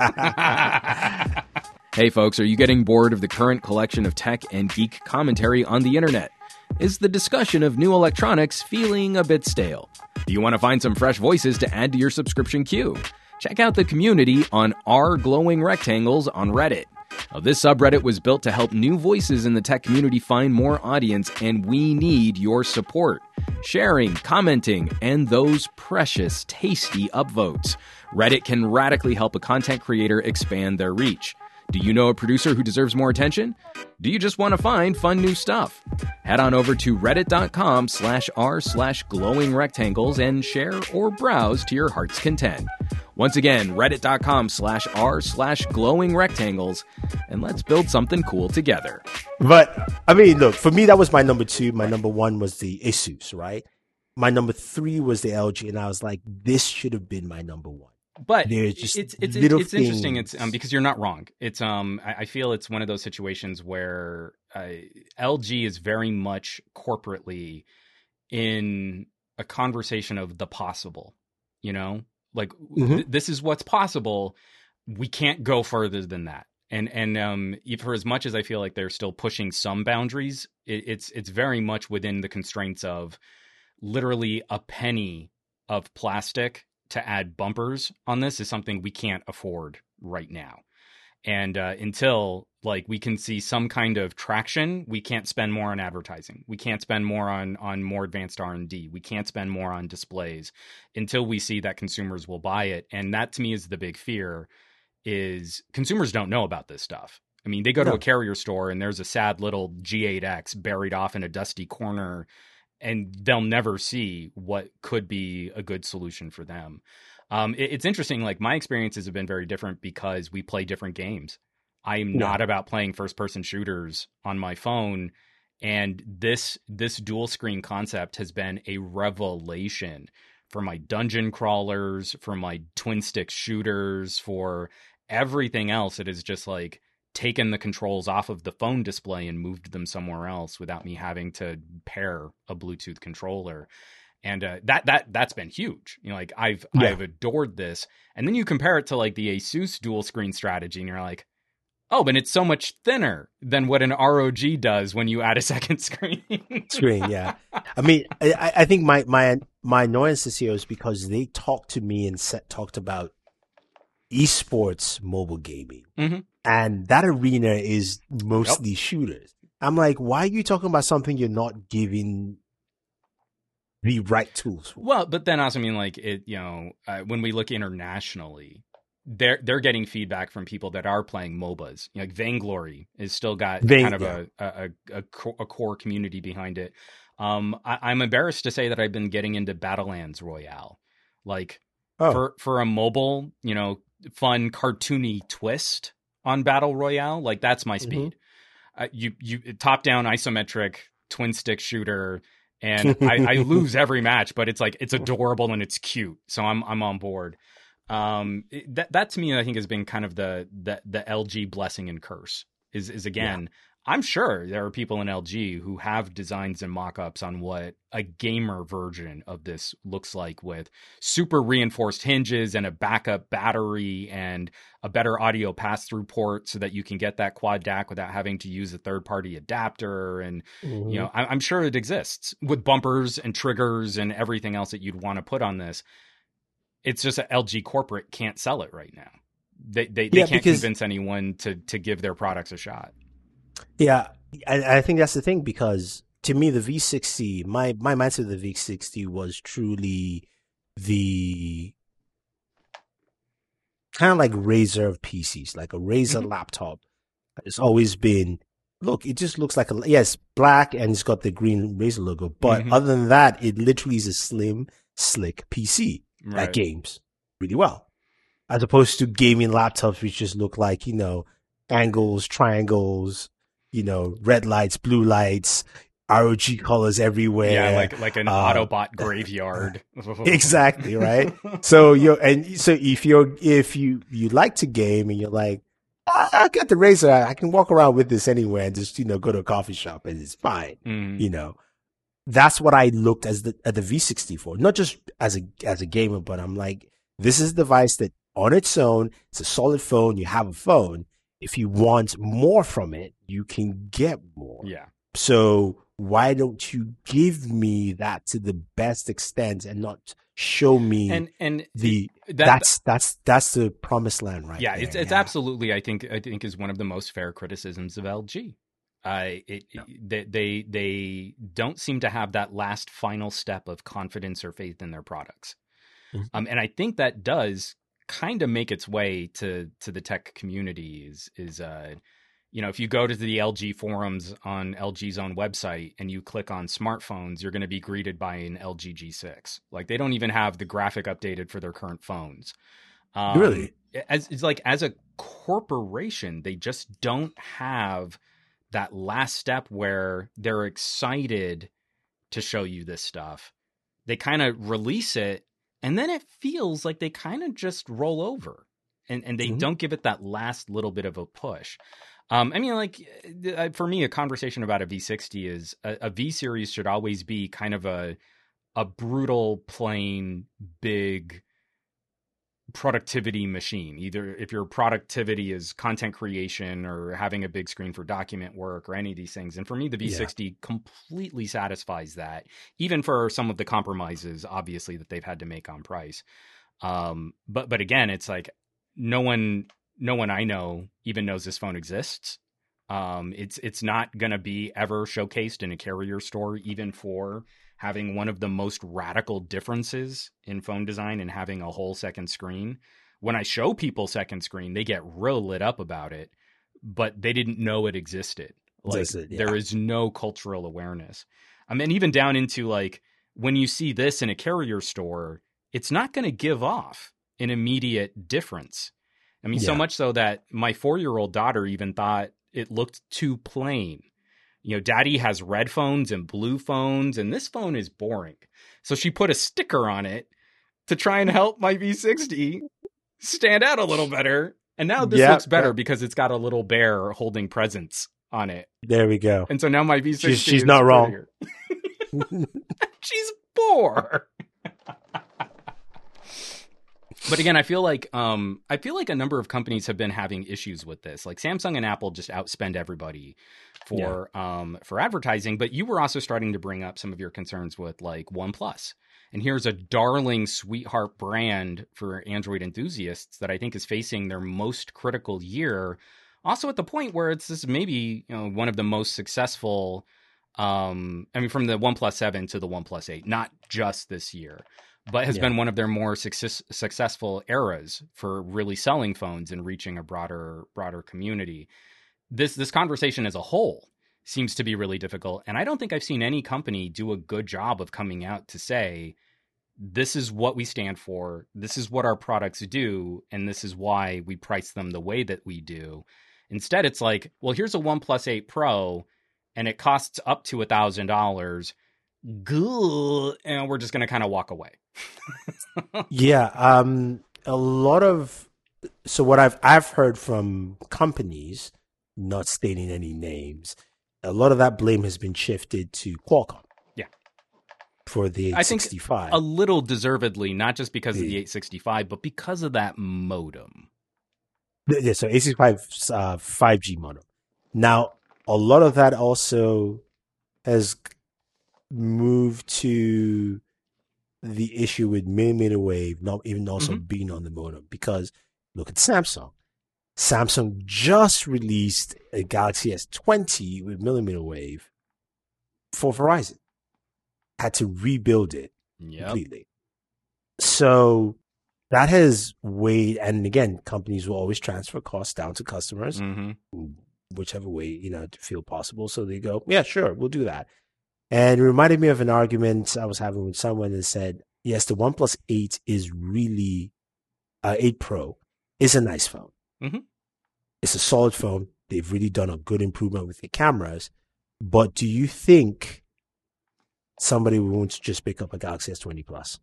Hey, folks, are you getting bored of the current collection of tech and geek commentary on the internet? Is the discussion of new electronics feeling a bit stale? Do you want to find some fresh voices to add to your subscription queue? Check out the community on r glowing rectangles on Reddit. Now, this subreddit was built to help new voices in the tech community find more audience, and we need your support. Sharing, commenting, and those precious, tasty upvotes. Reddit can radically help a content creator expand their reach. Do you know a producer who deserves more attention? Do you just want to find fun new stuff? Head on over to reddit.com slash r slash glowing rectangles and share or browse to your heart's content. Once again, reddit.com slash r slash glowing rectangles, and let's build something cool together. But, I mean, look, for me, that was my number two. My number one was the Asus, right? My number three was the L G, and I was like, this should have been my number one. But There's just it's it's little it's interesting. It's things. um, because you're not wrong. It's um I, I feel it's one of those situations where uh, L G is very much corporately in a conversation of the possible. You know, like Mhm. th- this is what's possible. We can't go further than that. And and um, if- for as much as I feel like they're still pushing some boundaries, it, it's it's very much within the constraints of literally a penny of plastic to add bumpers on this is something we can't afford right now. And uh, until like we can see some kind of traction, we can't spend more on advertising. We can't spend more on on more advanced R and D. We can't spend more on displays until we see that consumers will buy it. And that to me is the big fear, is consumers don't know about this stuff. I mean, they go to No. a carrier store and there's a sad little G eight X buried off in a dusty corner, and they'll never see what could be a good solution for them. Um, it, it's interesting. Like my experiences have been very different because we play different games. I am Yeah. not about playing first person shooters on my phone. And this, this dual screen concept has been a revelation for my dungeon crawlers, for my twin stick shooters, for everything else. It is just like taken the controls off of the phone display and moved them somewhere else without me having to pair a Bluetooth controller. And uh, that that that's been huge. You know, like I've Yeah. I've adored this. And then you compare it to like the Asus dual screen strategy, and you're like, oh, but it's so much thinner than what an R O G does when you add a second screen. Screen, yeah. I mean, I, I think my my my annoyances here is because they talked to me and set, talked about esports mobile gaming, Mhm. and that arena is mostly shooters. I'm like, why are you talking about something you're not giving the right tools for? Well, but then also, I mean, like it, you know, uh, when we look internationally, they're they're getting feedback from people that are playing MOBAs. You know, like Vainglory has still got Vain- kind of yeah. a a, a, co- a core community behind it. Um, I, I'm embarrassed to say that I've been getting into Battlelands Royale, like Oh, for for a mobile, you know, fun cartoony twist on Battle Royale. Like that's my speed. Uh, you you top down isometric twin stick shooter. And I, I lose every match, but it's like it's adorable and it's cute, so I'm I'm on board. Um, it- that that to me, I think, has been kind of the the the L G blessing and curse. Is is again, I'm sure there are people in L G who have designs and mock-ups on what a gamer version of this looks like, with super reinforced hinges and a backup battery and a better audio pass-through port so that you can get that quad D A C without having to use a third-party adapter. And mhm. you know, I- I'm sure it exists with bumpers and triggers and everything else that you'd want to put on this. It's just that L G corporate can't sell it right now. They they, they Yeah, can't because- convince anyone to to give their products a shot. Yeah, I, I think that's the thing, because to me, the V sixty, my, my mindset of the V sixty was truly the kind of like Razer of P Cs, like a Razer Mhm. laptop. It's always been, look, it just looks like a, yes, black and it's got the green Razer logo, but Mhm. other than that, it literally is a slim, slick P C Right. that games really well, as opposed to gaming laptops which just look like, you know, angles, triangles, you know, red lights, blue lights, R O G colors everywhere. Yeah, like like an uh, Autobot graveyard. Exactly, right? So you're and so if you're if you you like to game and you're like, I, I got the Razor, I can walk around with this anywhere and just, you know, go to a coffee shop and it's fine. Mm. You know. That's what I looked as the at the V sixty for, not just as a as a gamer, but I'm like, this is a device that on its own, it's a solid phone. You have a phone. If you want more from it, you can get more. Yeah. So why don't you give me that to the best extent and not show me and and the that, that's that's that's the promised land, right? Yeah, there. it's it's yeah. absolutely. I think I think is one of the most fair criticisms of L G. Uh, it, Yeah. it they, they they don't seem to have that last final step of confidence or faith in their products, Mhm. um, and I think that does kind of make its way to to the tech community. Is is uh, you know, if you go to the L G forums on L G's own website and you click on smartphones, you're going to be greeted by an L G G six. Like they don't even have the graphic updated for their current phones. Um, Really? As it's like as a corporation, they just don't have that last step where they're excited to show you this stuff. They kind of release it and then it feels like they kind of just roll over and, and they Mhm. don't give it that last little bit of a push. Um, I mean, like uh, for me, a conversation about a V sixty is a, a V series should always be kind of a, a brutal, plain, big productivity machine. Either if your productivity is content creation or having a big screen for document work or any of these things. And for me, the V sixty yeah. completely satisfies that, even for some of the compromises, obviously, that they've had to make on price. Um, but but again, it's like no one no one I know even knows this phone exists. Um, it's it's not going to be ever showcased in a carrier store, even for having one of the most radical differences in phone design and having a whole second screen. When I show people second screen, they get real lit up about it, but they didn't know it existed. Like it, yeah. there is no cultural awareness. I mean, even down into like when you see this in a carrier store, it's not going to give off an immediate difference. I mean, yeah. so much so that my four-year-old daughter even thought it looked too plain. You know, daddy has red phones and blue phones, and this phone is boring. So she put a sticker on it to try and help my V sixty stand out a little better. And now this yep, looks better yep. because it's got a little bear holding presents on it. There we go. And so now my V sixty she's, she's is not wrong. She's poor. But again, I feel like um, I feel like a number of companies have been having issues with this. Like Samsung and Apple just outspend everybody for yeah. um, for advertising. But you were also starting to bring up some of your concerns with like OnePlus. And here's a darling sweetheart brand for Android enthusiasts that I think is facing their most critical year. Also at the point where it's this maybe you know one of the most successful. Um, I mean, from the OnePlus seven to the OnePlus eight, not just this year. But has yeah. been one of their more success, successful eras for really selling phones and reaching a broader broader community. This this conversation as a whole seems to be really difficult. And I don't think I've seen any company do a good job of coming out to say, this is what we stand for, this is what our products do, and this is why we price them the way that we do. Instead, it's like, well, here's a OnePlus eight Pro, and it costs up to one thousand dollars. Good, and we're just going to kind of walk away. yeah, um, a lot of so what I've I've heard from companies, not stating any names, a lot of that blame has been shifted to Qualcomm. Yeah, for the eight sixty-five, I think a little deservedly, not just because the, of the eight sixty-five, but because of that modem. Yeah, so eight sixty-five uh, five G modem. Now, a lot of that also has moved to the issue with millimeter wave, not even also mm-hmm. being on the modem, because look at Samsung. Samsung just released a Galaxy S twenty with millimeter wave for Verizon. Had to rebuild it yep. completely. So that has weighed, and again, companies will always transfer costs down to customers, mm-hmm. whichever way, you know, to feel possible. So they go, yeah, sure, we'll do that. And it reminded me of an argument I was having with someone that said, yes, the OnePlus eight is really, uh, eight Pro is a nice phone. Mm-hmm. It's a solid phone. They've really done a good improvement with the cameras. But do you think somebody will want to just pick up a Galaxy S twenty Plus?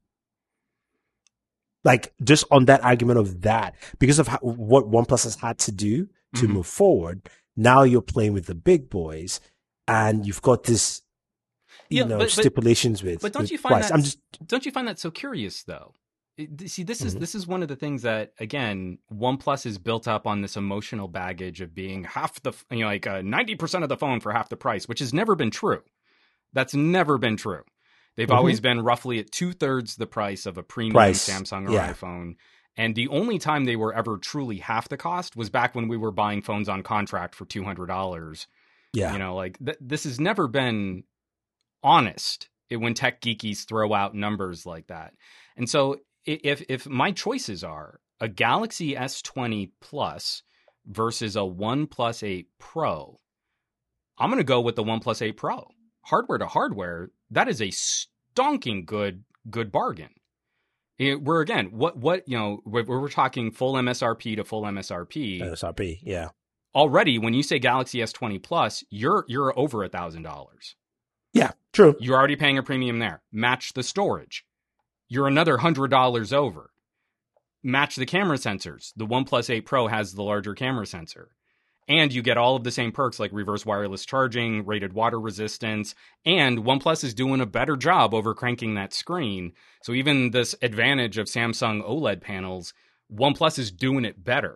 Like, just on that argument of that, because of how, what OnePlus has had to do to mm-hmm. move forward, now you're playing with the big boys, and you've got this, you yeah, know, but, stipulations but, with. But don't with you find price. that? I'm just, don't you find that so curious, though? It, see, this is mm-hmm. this is one of the things that, again, OnePlus is built up on this emotional baggage of being half the, you know, like ninety percent of the phone for half the price, which has never been true. That's never been true. They've mm-hmm. always been roughly at two thirds the price of a premium price. Samsung or yeah. iPhone. And the only time they were ever truly half the cost was back when we were buying phones on contract for two hundred dollars. Yeah. You know, like th- this has never been honest it, when tech geekies throw out numbers like that. And so if if my choices are a Galaxy S twenty Plus versus a OnePlus eight Pro, I'm going to go with the OnePlus eight Pro. Hardware to hardware, that is a stonking good good bargain. It, we're again, what what you know, we're, we're talking full M S R P to full M S R P. M S R P, yeah. Already, when you say Galaxy S twenty Plus, you're you're over a thousand dollars. Yeah, true. You're already paying a premium there. Match the storage, you're another hundred dollars over. Match the camera sensors. The OnePlus eight Pro has the larger camera sensor. And you get all of the same perks like reverse wireless charging, rated water resistance, and OnePlus is doing a better job over cranking that screen. So even this advantage of Samsung OLED panels, OnePlus is doing it better.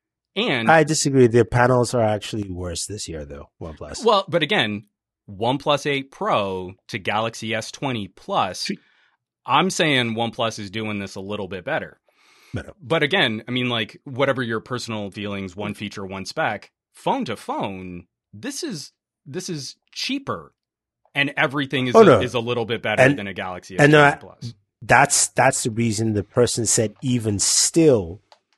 And I disagree. Their panels are actually worse this year, though, OnePlus. Well, but again, OnePlus eight Pro to Galaxy S twenty Plus, I'm saying OnePlus is doing this a little bit better. Better. But again, I mean, like, whatever your personal feelings, one feature, one spec, phone to phone, this is this is cheaper, and everything is oh, a, no. is a little bit better and, than a Galaxy S twenty uh, Plus. That's that's the reason the person said, even still,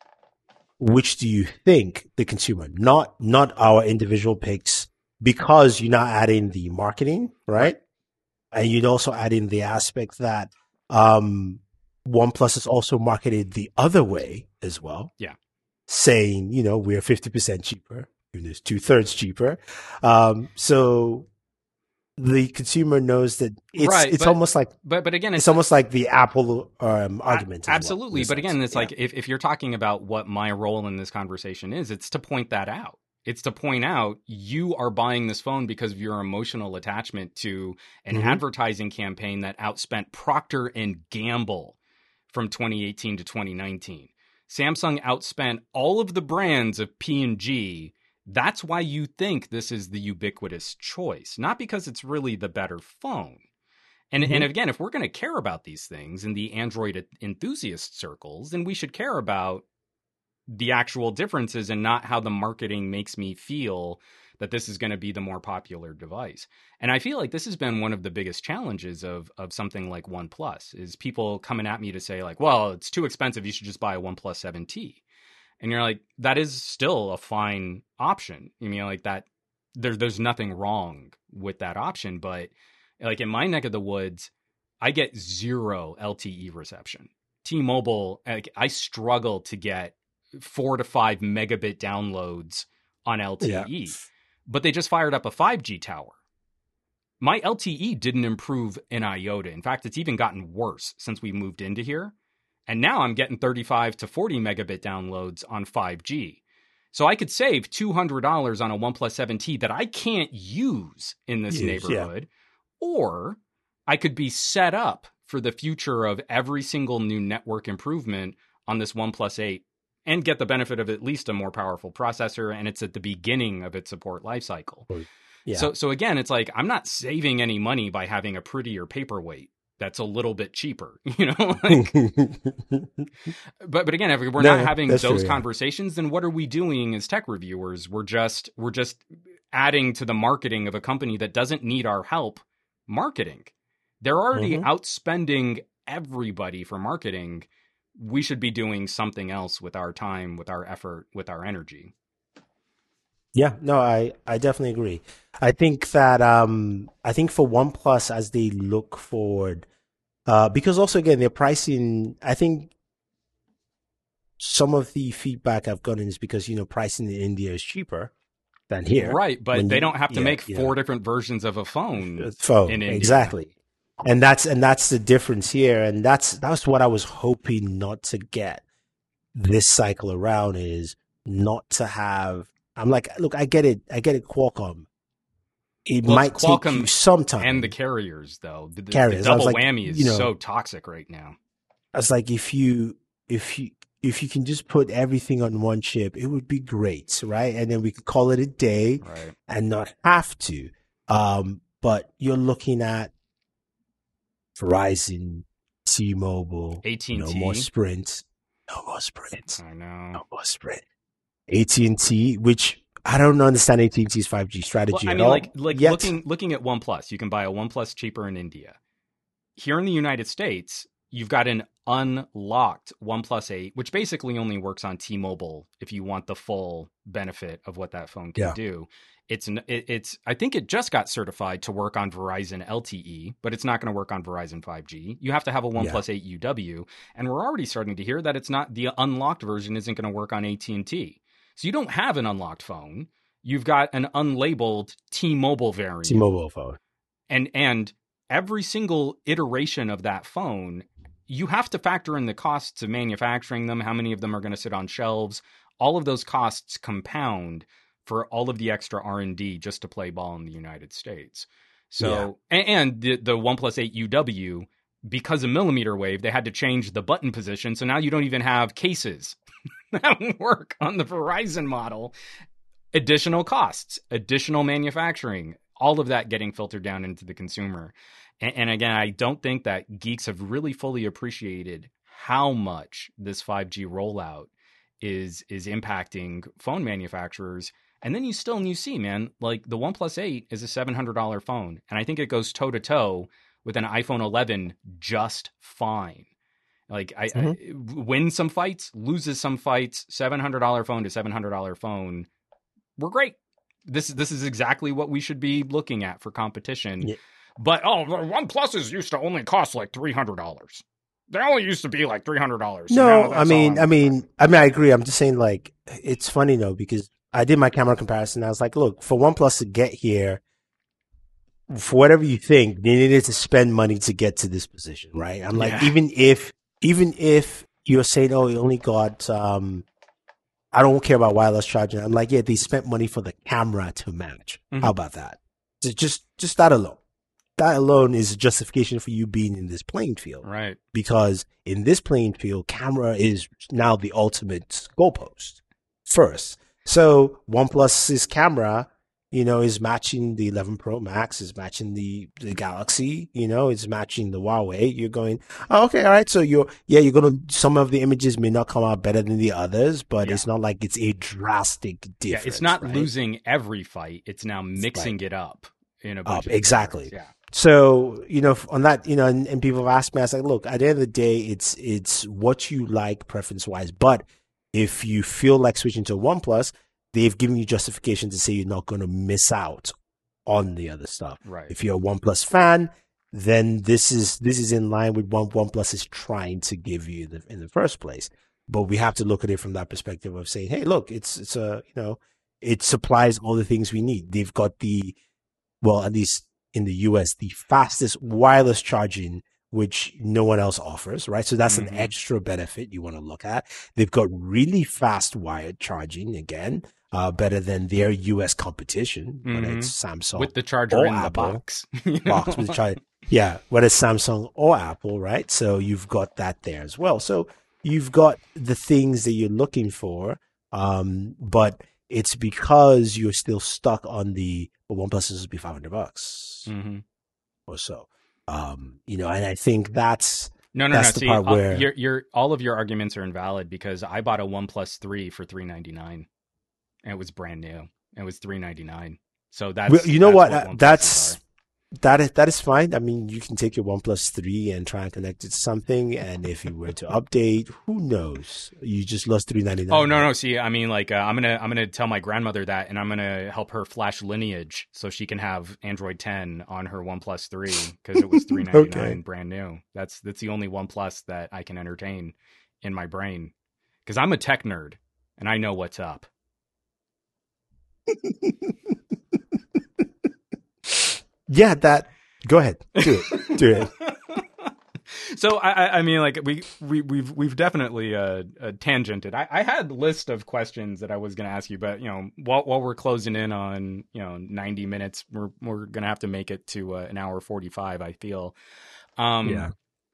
which do you think the consumer, not not our individual picks, because you're not adding the marketing, right? right. And you'd also add in the aspect that um, OnePlus is also marketed the other way as well. Yeah. Saying, you know, we're fifty percent cheaper, even it's two thirds cheaper. Um, so the consumer knows that it's, right, it's but, almost like, but, but again, it's, it's almost like the Apple um, argument. Absolutely. Well, but again, it's yeah. like, if, if you're talking about what my role in this conversation is, it's to point that out. It's to point out you are buying this phone because of your emotional attachment to an mm-hmm. advertising campaign that outspent Procter and Gamble from twenty eighteen to twenty nineteen. Samsung outspent all of the brands of P and G. That's why you think this is the ubiquitous choice, not because it's really the better phone. And mm-hmm. and again, if we're going to care about these things in the Android enthusiast circles, then we should care about the actual differences and not how the marketing makes me feel that this is going to be the more popular device. And I feel like this has been one of the biggest challenges of of something like OnePlus, is people coming at me to say like, well, it's too expensive, you should just buy a OnePlus seven T. And you're like, that is still a fine option. You mean, like that, there, there's nothing wrong with that option. But like in my neck of the woods, I get zero L T E reception. T-Mobile, like, I struggle to get four to five megabit downloads on L T E. Yeah. But they just fired up a five G tower. My L T E didn't improve an iota. In fact, it's even gotten worse since we moved into here. And now I'm getting thirty-five to forty megabit downloads on five G. So I could save two hundred dollars on a OnePlus seven T that I can't use in this use, neighborhood. Yeah. Or I could be set up for the future of every single new network improvement on this OnePlus eight and get the benefit of at least a more powerful processor, and it's at the beginning of its support lifecycle. Yeah. So, so again, it's like I'm not saving any money by having a prettier paperweight that's a little bit cheaper, you know. Like, but but again, if we're no, not having those true, conversations, yeah. then what are we doing as tech reviewers? We're just we're just adding to the marketing of a company that doesn't need our help marketing. They're already mm-hmm. outspending everybody for marketing. We should be doing something else with our time, with our effort, with our energy. Yeah, no, I, I definitely agree. I think that um I think for OnePlus, as they look forward, uh, because also again their pricing, I think some of the feedback I've gotten is because, you know, pricing in India is cheaper than here. Right, but When they you- don't have to yeah, make yeah. four different versions of a phone. phone in India. exactly, and that's and that's the difference here, and that's that's what I was hoping not to get this cycle around, is not to have. I'm like, look, I get it, I get it, Qualcomm. It Well, might it's take Qualcomm you some time. And the carriers, though, the, the, Carriers. the I was double like, whammy is you know- so toxic right now. I was like, if you if you if you can just put everything on one chip, it would be great, right? And then we could call it a day Right. and not have to. Um, but you're looking at Verizon, T-Mobile, A T and no T. more Sprint, no more Sprint, I know. no more Sprint. A T and T, which I don't understand A T and T's five G Well, strategy I at mean, all. like, like yet. looking looking at OnePlus, you can buy a OnePlus cheaper in India. Here in the United States, you've got an unlocked OnePlus eight, which basically only works on T-Mobile if you want the full benefit of what that phone can Yeah. do. It's n- it, it's I think it just got certified to work on Verizon L T E, but it's not going to work on Verizon five G. You have to have a OnePlus eight U W, and we're already starting to hear that it's not the unlocked version isn't going to work on A T and T. So you don't have an unlocked phone. You've got an unlabeled T-Mobile variant. T-Mobile phone. and and every single iteration of that phone, you have to factor in the costs of manufacturing them, how many of them are going to sit on shelves. All of those costs compound for all of the extra R and D just to play ball in the United States. So Yeah. and, and the the OnePlus eight U W, because of millimeter wave, they had to change the button position, so now you don't even have cases that work on the Verizon model. Additional costs, additional manufacturing, all of that getting filtered down into the consumer. And, and again, I don't think that geeks have really fully appreciated how much this five G rollout is is impacting phone manufacturers. And then you still and you see, man, like the OnePlus eight is a seven hundred dollars phone, and I think it goes toe to toe with an iPhone eleven just fine. Like I, Mhm. I wins some fights, loses some fights. seven hundred dollars phone to seven hundred dollars phone. We're great. This this is exactly what we should be looking at for competition. Yeah. But oh, the OnePluses used to only cost like three hundred dollars. They only used to be like three hundred dollars. So now No, that's I mean, all I mean, I mean, I agree. I'm just saying, like, it's funny though, because I did my camera comparison. I was like, look, for OnePlus to get here, for whatever you think, they needed to spend money to get to this position, right? I'm like, Yeah. even if, even if you're saying, oh, you only got, um, I don't care about wireless charging. I'm like, yeah, they spent money for the camera to match. Mhm. How about that? So just, just that alone. That alone is a justification for you being in this playing field. right. Because in this playing field, camera is now the ultimate goalpost first. So OnePlus's camera, you know, is matching the eleven Pro Max, is matching the, the Galaxy, you know, it's matching the Huawei. You're going, oh, okay, all right. So you're, yeah, you're going to, some of the images may not come out better than the others, but Yeah. it's not like it's a drastic difference. Yeah, it's not right? losing every fight. It's now mixing it up in a bunch Up, of exactly. different- Yeah. So, you know, on that, you know, and, and people have asked me, I was like, look, at the end of the day, it's, it's what you like preference wise. But if you feel like switching to OnePlus, they've given you justification to say you're not going to miss out on the other stuff. Right. If you're a OnePlus fan, then this is, this is in line with what OnePlus is trying to give you in the, in the first place. But we have to look at it from that perspective of saying, hey, look, it's, it's a, you know, it supplies all the things we need. They've got the, well, at least in the U S, the fastest wireless charging, which no one else offers, right? So that's Mhm. an extra benefit you want to look at. They've got really fast wired charging, again, uh, better than their U S competition, whether Mhm. it's Samsung With the charger or in the Apple. box. you box know? with the charger. Yeah, whether it's Samsung or Apple, right? So you've got that there as well. So you've got the things that you're looking for, um, but it's because you're still stuck on the well, OnePlus is be five hundred bucks Mhm. or so. Um, you know, and I think that's No, no, That's no. the See, part uh, where- your your all of your arguments are invalid because I bought a OnePlus three for three ninety-nine, and it was brand new. It was three ninety-nine. So that's well, you know that's what? what Uh, OnePluses that's are. that is that is fine. I mean, you can take your OnePlus three and try and connect it to something, and if you were to update, who knows? You just lost three ninety nine. Oh no, no. See, I mean, like, uh, I'm gonna, I'm gonna tell my grandmother that, and I'm gonna help her flash lineage so she can have Android ten on her OnePlus three because it was three ninety nine Okay. brand new. That's that's the only OnePlus that I can entertain in my brain because I'm a tech nerd and I know what's up. Yeah, that. Go ahead, do it, do it. So I, I mean, like we we we've we've definitely uh, uh tangented. I, I had a list of questions that I was going to ask you, but you know, while while we're closing in on you know ninety minutes, we're we're going to have to make it to uh, an hour forty-five. I feel. Um, yeah.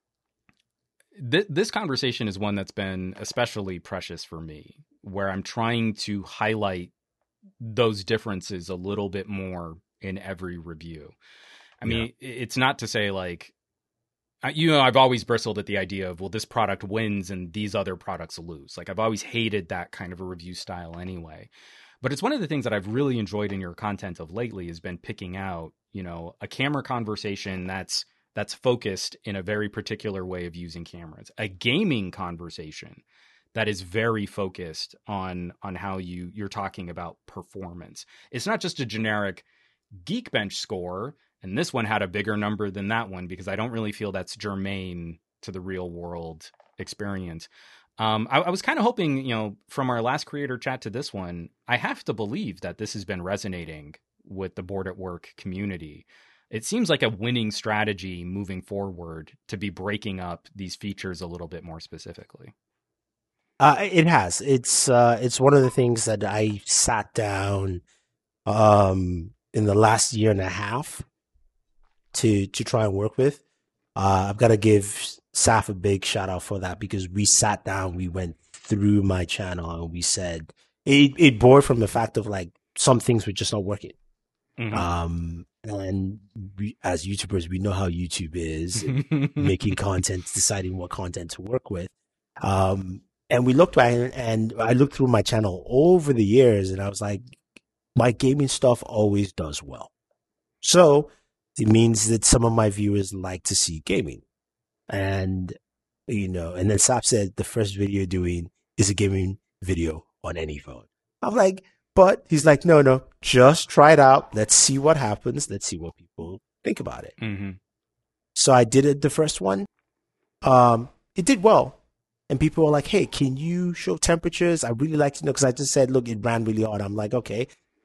Th- this conversation is one that's been especially precious for me, where I'm trying to highlight those differences a little bit more in every review. I mean, yeah. It's not to say like. You know, I've always bristled at the idea of, well, this product wins and these other products lose. Like, I've always hated that kind of a review style anyway. But it's one of the things that I've really enjoyed in your content of lately has been picking out, you know, a camera conversation that's that's focused in a very particular way of using cameras, a gaming conversation that is very focused on on how you you're talking about performance. It's not just a generic Geekbench score. And this one had a bigger number than that one because I don't really feel that's germane to the real world experience. Um, I, I was kind of hoping, you know, from our last creator chat to this one, I have to believe that this has been resonating with the Bored at Work community. It seems like a winning strategy moving forward to be breaking up these features a little bit more specifically. Uh, it has. It's uh, it's one of the things that I sat down um, in the last year and a half to to try and work with. Uh, I've got to give Saf a big shout out for that because we sat down, we went through my channel and we said it, it bore from the fact of like some things were just not working. Mm-hmm. Um, and we, as YouTubers, we know how YouTube is, making content, deciding what content to work with. Um, and we looked at it and I looked through my channel over the years and I was like, my gaming stuff always does well. So it means that some of my viewers like to see gaming. And, you know, and then Sap said the first video you're doing is a gaming video on any phone. I'm like, but he's like, no, no, just try it out. Let's see what happens. Let's see what people think about it. Mm-hmm. So I did it the first one. Um, it did well. And people were like, hey, can you show temperatures? I really like to know because I just said, look, it ran really hard. I'm like, okay,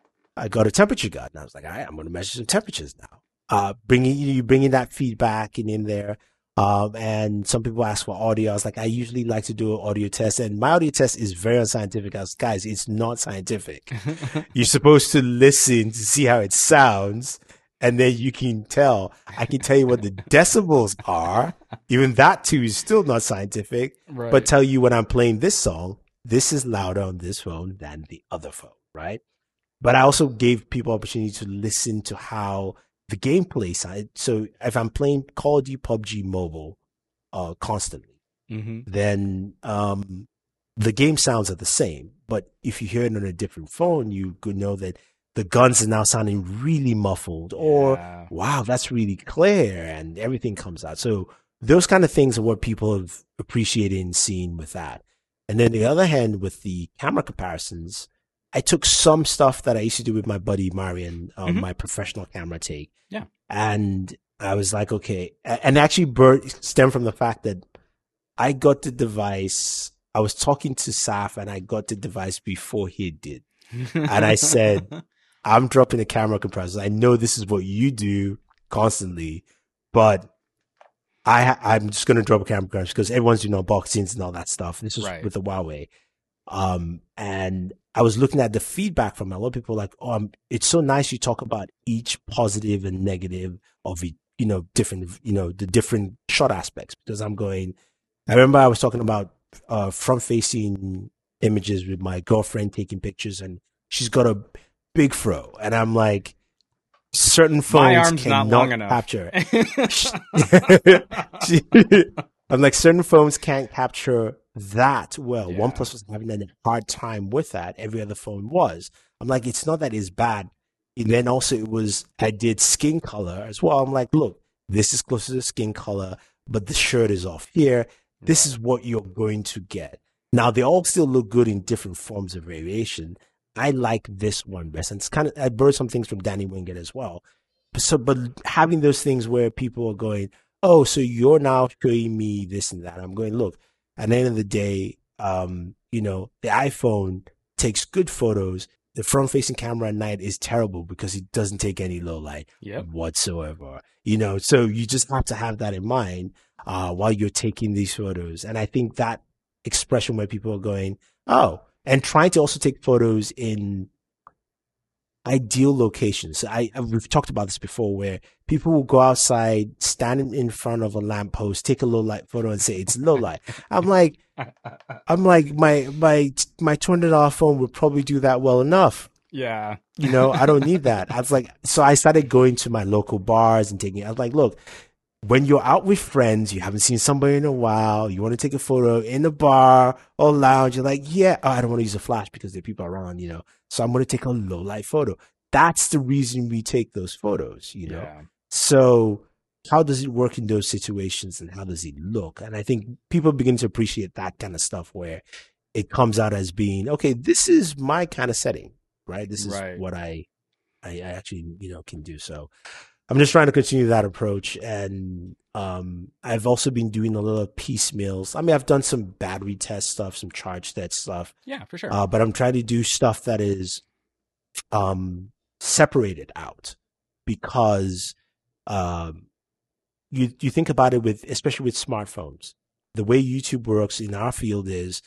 I got a temperature gun. And I was like, all right, I'm going to measure some temperatures now. Uh, bringing you bringing that feedback in, in there. Um, and some people ask for audio. I was like, I usually like to do an audio test, and my audio test is very unscientific. I was, guys, it's not scientific. You're supposed to listen to see how it sounds, and then you can tell. I can tell you what the decibels are. Even that too is still not scientific, right. But tell you when I'm playing this song, this is louder on this phone than the other phone, right? But I also gave people opportunity to listen to how the gameplay side. So if I'm playing Call of Duty P U B G Mobile uh, constantly, mm-hmm. then um, the game sounds are the same. But if you hear it on a different phone, you could know that the guns are now sounding really muffled, or yeah. wow, that's really clear, and everything comes out. So those kind of things are what people have appreciated and seen with that. And then the other hand, with the camera comparisons, I took some stuff that I used to do with my buddy Marion, um, mm-hmm. my professional camera take. Yeah. And I was like, okay. And actually Bert stemmed from the fact that I got the device. I was talking to Saf and I got the device before he did. And I said, I'm dropping the camera compressors. I know this is what you do constantly, but I, I'm just going to drop a camera compressor because everyone's doing unboxings and all that stuff. This was right. with the Huawei. Um, and I was looking at the feedback from a lot of people like, oh, um, it's so nice you talk about each positive and negative of it, you know, different, you know, the different shot aspects. Because I'm going, I remember I was talking about uh, front facing images with my girlfriend taking pictures, and she's got a big fro. And I'm like, certain phones cannot capture. I'm like, certain phones can't capture that well. Yeah. OnePlus was having a hard time with that. Every other phone was. I'm like, it's not that it's bad. And then also it was, I did skin color as well. I'm like, look, this is close to the skin color, but the shirt is off here. This is what you're going to get. Now, they all still look good in different forms of variation. I like this one best. And it's kind of, I borrowed some things from Danny Wingate as well. So, but having those things where people are going, oh, so you're now showing me this and that. I'm going, look, at the end of the day, um, you know, the iPhone takes good photos. The front-facing camera at night is terrible because it doesn't take any low light Yep. whatsoever. You know, so you just have to have that in mind uh, while you're taking these photos. And I think that expression where people are going, oh, and trying to also take photos in ideal locations. I, we've talked about this before, where people will go outside, stand in front of a lamppost, take a low light photo, and say it's low light. I'm like, I'm like, my my my two hundred dollar phone would probably do that well enough. Yeah. You know, I don't need that. I was like, so I started going to my local bars and taking. I was like, look, when you're out with friends, you haven't seen somebody in a while, you want to take a photo in a bar or lounge, you're like, yeah, oh, I don't want to use a flash because there are people around, you know, so I'm going to take a low light photo. That's the reason we take those photos, you know. Yeah. So how does it work in those situations and how does it look? And I think people begin to appreciate that kind of stuff where it comes out as being, okay, this is my kind of setting, right? This is Right. what I, I, I actually, you know, can do. So I'm just trying to continue that approach. And um, I've also been doing a little piecemeals. I mean, I've done some battery test stuff, some charge test stuff. Yeah, for sure. Uh, but I'm trying to do stuff that is um, separated out because um, you you think about it with, especially with smartphones, the way YouTube works in our field is,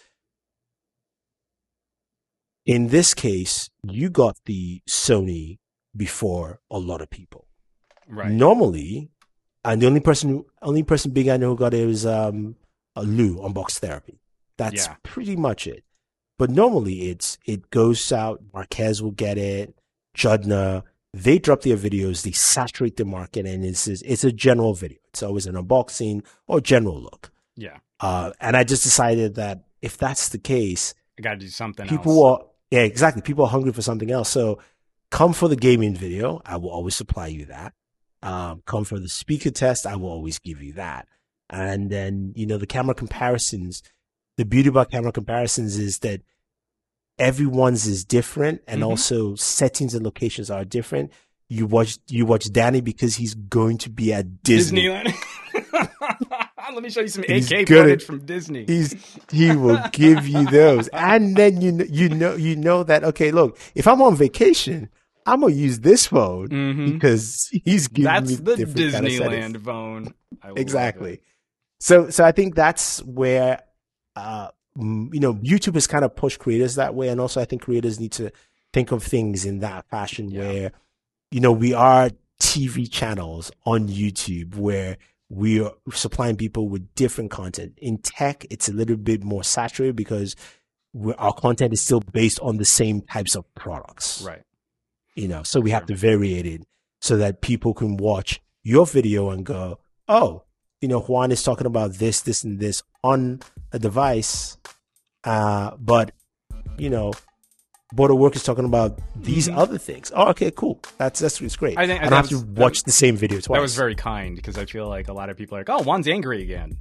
in this case, you got the Sony before a lot of people. Right. Normally, and the only person, only person big I know who got it was um, uh, Lou on Box Therapy. That's Yeah. pretty much it. But normally, it's it goes out. Marquez will get it. Judna, they drop their videos. They saturate the market, and it's it's a general video. It's always an unboxing or general look. Yeah. Uh, and I just decided that if that's the case, I got to do something people else. are yeah exactly. People are hungry for something else. So come for the gaming video. I will always supply you that. Um, come for the speaker test. I will always give you that. And then, you know, the camera comparisons, the beauty about camera comparisons is that everyone's is different. And Mhm. also settings and locations are different. You watch, you watch Danny because he's going to be at Disney. Disneyland. Let me show you some He's A K good footage at- from Disney. He's, he will give you those. And then you, kn- you know, you know that, okay, look, if I'm on vacation, I'm going to use this phone Mhm. because he's giving That's me the different kind of settings. Disneyland phone. I love Exactly. it. So, so I think that's where, uh, mm, you know, YouTube has kind of pushed creators that way. And also I think creators need to think of things in that fashion Yeah. where, you know, we are T V channels on YouTube where we are supplying people with different content. In tech, it's a little bit more saturated because we're, our content is still based on the same types of products. Right. You know, so we have Sure. to vary it so that people can watch your video and go, oh, you know, Juan is talking about this, this, and this on a device, uh, but, you know, Border Work is talking about these Mhm. other things. Oh, okay, cool. That's that's it's great. I I, think- don't that have was- to that watch was- the same video twice. That was very kind because I feel like a lot of people are like, oh, Juan's angry again.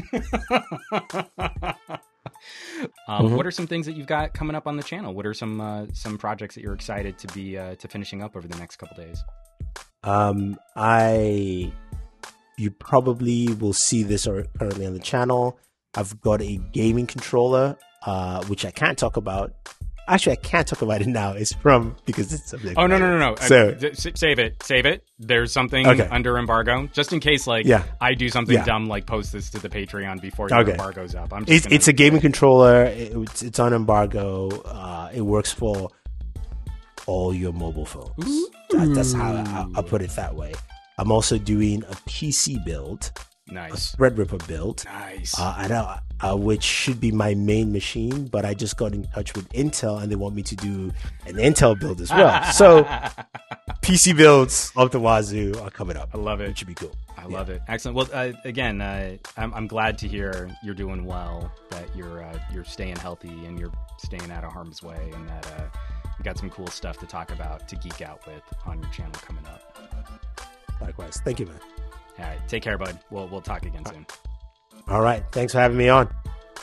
um, Mhm. What are some things that you've got coming up on the channel? What are some uh, some projects that you're excited to be uh, to finishing up over the next couple days? Um, I, you probably will see this or currently on the channel. I've got a gaming controller, uh, which I can't talk about. Actually, I can't talk about it now. It's from because it's subject Oh no no matter. no no! So- Uh, d- s- save it, save it. There's something Okay. under embargo, just in case. Like, Yeah. I do something Yeah. dumb, like post this to the Patreon before your Okay. embargo's up. I'm just It's gonna- it's a gaming controller. It- It's it's on embargo. Uh, it works for all your mobile phones. That, that's how I, I'll put it that way. I'm also doing a P C build, a nice, Threadripper build. nice. Uh, I know, uh, which should be my main machine, but I just got in touch with Intel and they want me to do an Intel build as well. So P C builds up the wazoo are coming up. I love it. Which should be cool. I love it. Excellent. Well, uh, again, uh, I'm, I'm glad to hear you're doing well, that you're uh, you're staying healthy and you're staying out of harm's way, and that uh, you got some cool stuff to talk about, to geek out with on your channel coming up. Likewise. Thank you, man. All right, take care, bud. We'll we'll talk again soon. All right. Thanks for having me on.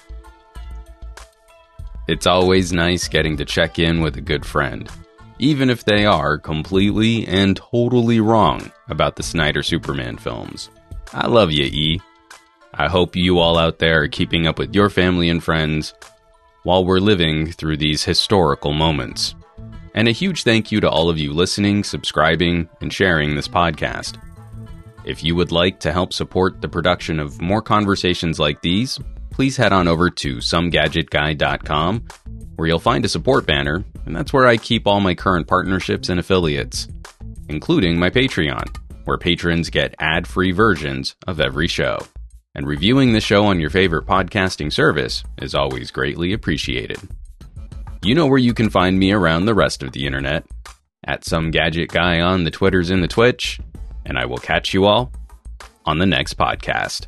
It's always nice getting to check in with a good friend, even if they are completely and totally wrong about the Snyder Superman films. I love you, E. I hope you all out there are keeping up with your family and friends, while we're living through these historical moments. And a huge thank you to all of you listening, subscribing, and sharing this podcast. If you would like to help support the production of more conversations like these, please head on over to some gadget guy dot com, where you'll find a support banner, and that's where I keep all my current partnerships and affiliates, including my Patreon, where patrons get ad-free versions of every show. And reviewing the show on your favorite podcasting service is always greatly appreciated. You know where you can find me around the rest of the internet, at Some Gadget Guy on the Twitters and the Twitch, and I will catch you all on the next podcast.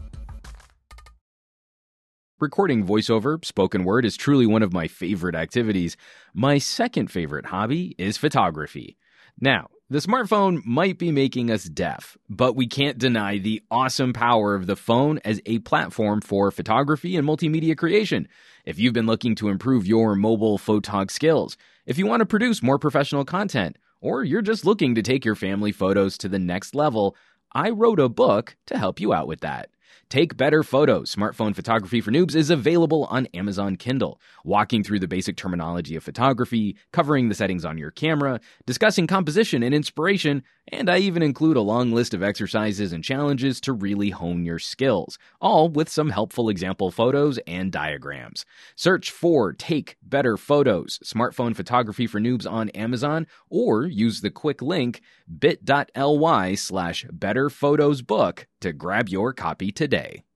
Recording voiceover, spoken word, is truly one of my favorite activities. My second favorite hobby is photography. Now, the smartphone might be making us deaf, but we can't deny the awesome power of the phone as a platform for photography and multimedia creation. If you've been looking to improve your mobile photog skills, if you want to produce more professional content, or you're just looking to take your family photos to the next level, I wrote a book to help you out with that. Take Better Photos, Smartphone Photography for Noobs is available on Amazon Kindle, walking through the basic terminology of photography, covering the settings on your camera, discussing composition and inspiration, and I even include a long list of exercises and challenges to really hone your skills, all with some helpful example photos and diagrams. Search for Take Better Photos, Smartphone Photography for Noobs on Amazon, or use the quick link bit.ly slash betterphotosbook to grab your copy today.